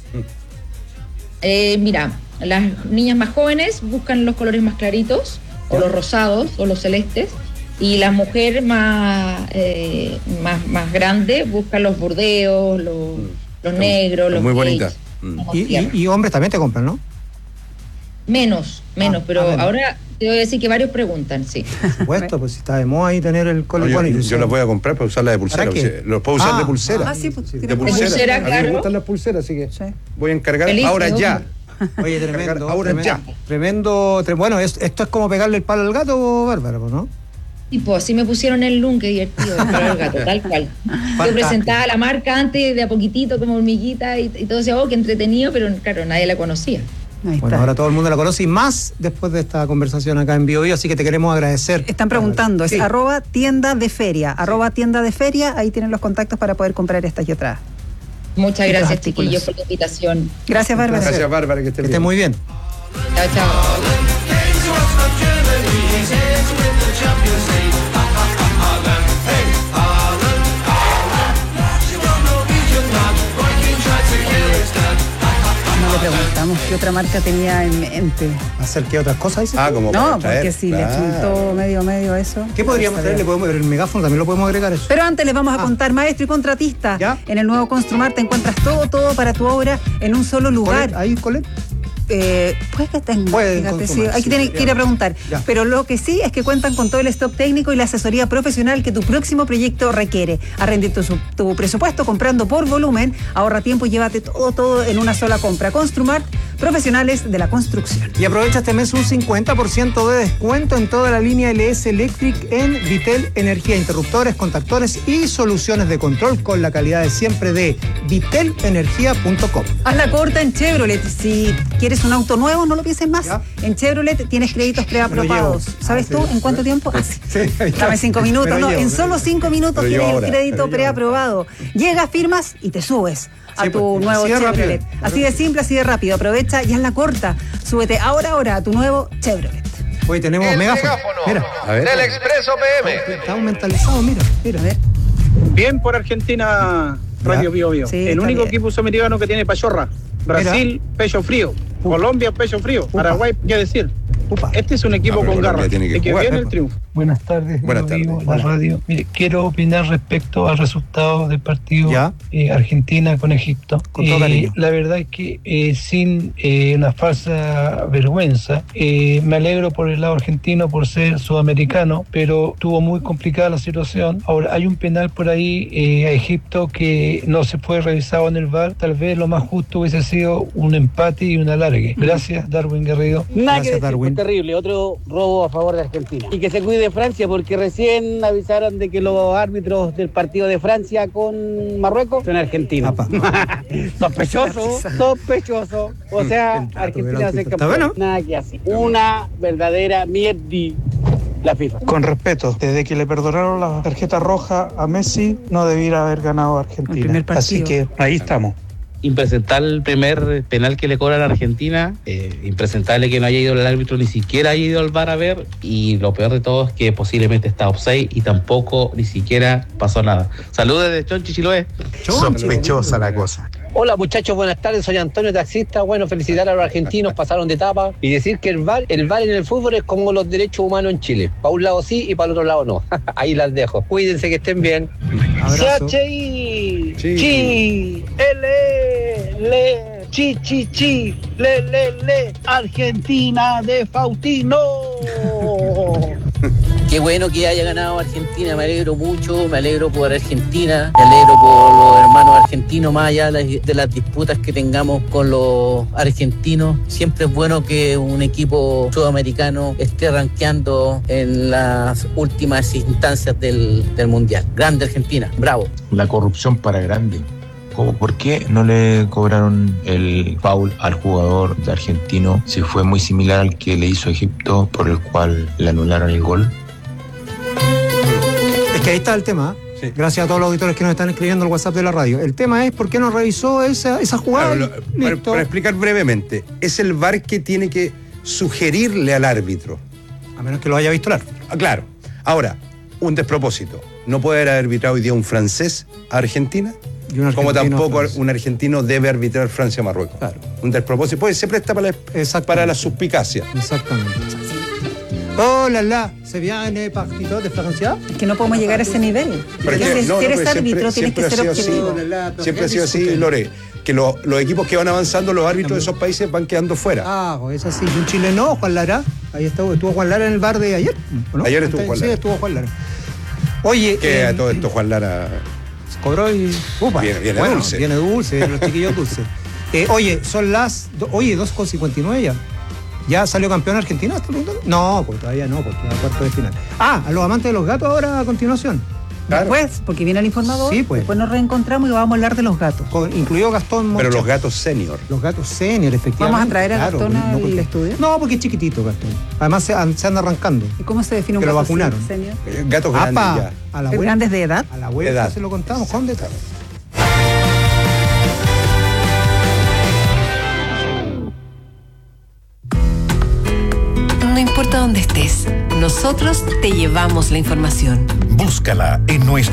Eh, mira, las niñas más jóvenes buscan los colores más claritos, o los rosados, o los celestes, Y las mujeres más, eh, más, más grandes buscan los burdeos, los, los negros, los muy beige, bonitas. Y, y, y hombres también te compran, ¿no? Menos, menos, Ah, pero ah, menos. ahora te voy a decir que varios preguntan, sí. Por supuesto, pues si está de moda ahí tener el cole. No, yo, bueno, y- yo las voy a comprar para usarlas de pulsera. ¿Para qué? porque Los puedo usar Ah, de pulsera. Ah, sí, pues, de tiene pulsera. pulsera, A mí claro. me gustan las pulseras, así que Sí. voy a encargar Feliz, ahora ¿no? ya. Oye, tremendo. Ahora tremendo, ya. Tremendo. tre- bueno, es- esto es como pegarle el palo al gato, Bárbaro, ¿no? Y pues así me pusieron el look, qué divertido, el gato, tal cual. Yo presentaba la marca antes de a poquitito como hormiguita y, y todo decía, oh, qué entretenido, pero claro, nadie la conocía. Ahí Bueno, está. ahora todo el mundo la conoce y más después de esta conversación acá en Bio Bio, así que te queremos agradecer. Están preguntando, es Sí. arroba tienda de feria, arroba tienda de feria, ahí tienen los contactos para poder comprar estas y otras. Muchas Y gracias, los artículos. chiquillos, por la invitación. Gracias, Bárbara. Gracias, Bárbara, que estés Que esté bien. muy bien. Chao, chao. No le preguntamos qué otra marca tenía en mente. ¿Hacer qué otras cosas? dices Ah, tú? como No, para porque traer, si le claro. juntó medio medio eso. ¿Qué podríamos Está traer? Le bien. podemos, el megáfono también lo podemos agregar eso. Pero antes les vamos a Ah. contar, maestro y contratista, ¿Ya? en el nuevo Construmar te encuentras todo, todo para tu obra en un solo lugar. Colette, ¿Ahí, Colette? Eh, pues que tenga, Pueden fíjate, consumar, sí, hay que, sí, tiene- ya. que ir a preguntar. Ya. Pero lo que sí es que cuentan con todo el stock técnico y la asesoría profesional que tu próximo proyecto requiere. A rendir tu, su- tu presupuesto comprando por volumen, ahorra tiempo y llévate todo, todo en una sola compra. Construmart, profesionales de la construcción. Y aprovecha este mes un cincuenta por ciento de descuento en toda la línea L S Electric en Vitel Energía, interruptores, contactores y soluciones de control con la calidad de siempre de vitel energía punto com. Haz la corta en Chevrolet. Si quieres un auto nuevo, no lo pienses más. Ya. En Chevrolet tienes créditos preaprobados. llevo. ¿Sabes Ah, tú sí. en cuánto tiempo? Ah, sí. Sí, ahí está. Dame cinco minutos. Me lo No, llevo, en me lo solo llevo. cinco minutos Me lo tienes llevo el ahora, crédito me lo llevo preaprobado. Llegas, firmas y te subes a Sí, tu pues, nuevo así de rápido. Chevrolet. Así de simple, así de rápido. Aprovecha y haz la corta. Súbete ahora, ahora a tu nuevo Chevrolet. Hoy tenemos El megáfono. megáfono Mira, A ver. del Expreso P M. estamos mentalizados, mira, mira. A ver. Bien por Argentina, Radio Bio Bio. Sí, el está único bien. equipo sudamericano que tiene pachorra. Brasil, pecho frío. Colombia, pecho frío. Upa. Paraguay, qué decir. Upa. Este es un equipo Ah, pero con Colombia garra. tiene que Y que jugar. viene el triunfo. Buenas tardes, Buenas Bio Bio, tardes. la radio. Mire, quiero opinar respecto al resultado del partido Ya. eh, Argentina con Egipto. Con todo Eh, cariño. la verdad es que eh, sin eh, una falsa vergüenza, eh, me alegro por el lado argentino por ser sudamericano, pero tuvo muy complicada la situación. Ahora, hay un penal por ahí eh, a Egipto que no se fue revisado en el V A R. Tal vez lo más justo hubiese sido un empate y un alargue. Gracias, Darwin Garrido. Nada que Gracias, decir, Darwin. fue terrible, otro robo a favor de Argentina. Y que se cuide Francia porque recién avisaron de que los árbitros del partido de Francia con Marruecos son argentinos. Apa. Sospechoso, sospechoso. O sea, Argentina va a ser ¿Está campeón. bueno? Nada que hacer. Una verdadera mierdi la FIFA. Con respeto, desde que le perdonaron la tarjeta roja a Messi, no debiera haber ganado Argentina. El primer partido. Así que ahí estamos. Impresentable el primer penal que le cobran a Argentina, eh, impresentable que no haya ido el árbitro, ni siquiera haya ido al V A R a ver, y lo peor de todo es que posiblemente está offside y tampoco ni siquiera pasó nada. Saludos desde Chonchi, Chiloé. Sospechosa la cosa. Hola muchachos, buenas tardes, soy Antonio Taxista. Bueno, felicitar a los argentinos, pasaron de etapa y decir que el V A R, el V A R en el fútbol es como los derechos humanos en Chile. Para un lado sí y para el otro lado no. Ahí las dejo. Cuídense, que estén bien. Abrazo. C H I, Sí. chi, L, le, chi, chi, chi, le, le, le, Argentina de Faustino. Qué bueno que haya ganado Argentina, me alegro mucho, me alegro por Argentina, me alegro por los hermanos argentinos, más allá de las, de las disputas que tengamos con los argentinos. Siempre es bueno que un equipo sudamericano esté rankeando en las últimas instancias del, del Mundial. Grande Argentina, bravo. La corrupción para grande. ¿Cómo? ¿Por qué no le cobraron el foul al jugador de argentino si fue muy similar al que le hizo Egipto, por el cual le anularon el gol? Es que ahí está el tema. ¿eh? Sí. Gracias a todos los auditores que nos están escribiendo al WhatsApp de la radio. El tema es por qué no revisó esa, esa jugada. Claro, lo- para, Listo. para explicar brevemente, es el V A R que tiene que sugerirle al árbitro. A menos que lo haya visto el árbitro. Ah, claro. Ahora, un despropósito. ¿No puede haber arbitrado hoy día un francés a Argentina? Y un Como argentino tampoco a Francia. un argentino debe arbitrar Francia-Marruecos. Claro. Un despropósito. Pues se presta para la, para la suspicacia. Exactamente. Oh, la la, se viene partido de Francia. Es que no podemos llegar a ese nivel. Pero es que, si no, no, eres pero árbitro, siempre, tienes que siempre ser ha sido objetivo. así, siempre ha sido así, Lore, que lo- los equipos que van avanzando, los árbitros de esos países van quedando fuera. Ah, pues es así. Y un chileno, Juan Lara. Ahí estuvo, estuvo Juan Lara en el bar de ayer. ¿o no? Ayer estuvo Antes- Juan Sí, Lara. estuvo Juan Lara. Oye. Que eh, a todo esto Juan Lara cobró y. Upa, Viene- viene bueno, dulce. Viene dulce, vienen los chiquillos dulces. Eh, oye, son las. do- Oye, dos con cincuenta y nueve ya. ¿Ya salió campeón Argentina? ¿Estás preguntando? No, pues todavía no, porque va a cuarto de final. Ah, a los amantes de los gatos ahora a continuación. Después, porque viene el informador, Sí, pues. después nos reencontramos y vamos a hablar de los gatos. Con- incluido Gastón Moncho. Pero los gatos senior. Los gatos senior, efectivamente. ¿Vamos a traer a claro, Gastón al porque- estudio? No, porque es chiquitito Gastón. Además se, an- se anda arrancando. ¿Y cómo se define un Que lo gato vacunaron. senior? Eh, Gatos grandes Apa, ya. a la ¿Es vuelta, grandes de edad? a la vuelta Edad. se lo contamos con detalle. No importa dónde estés, nosotros te llevamos la información. Búscala en nuestro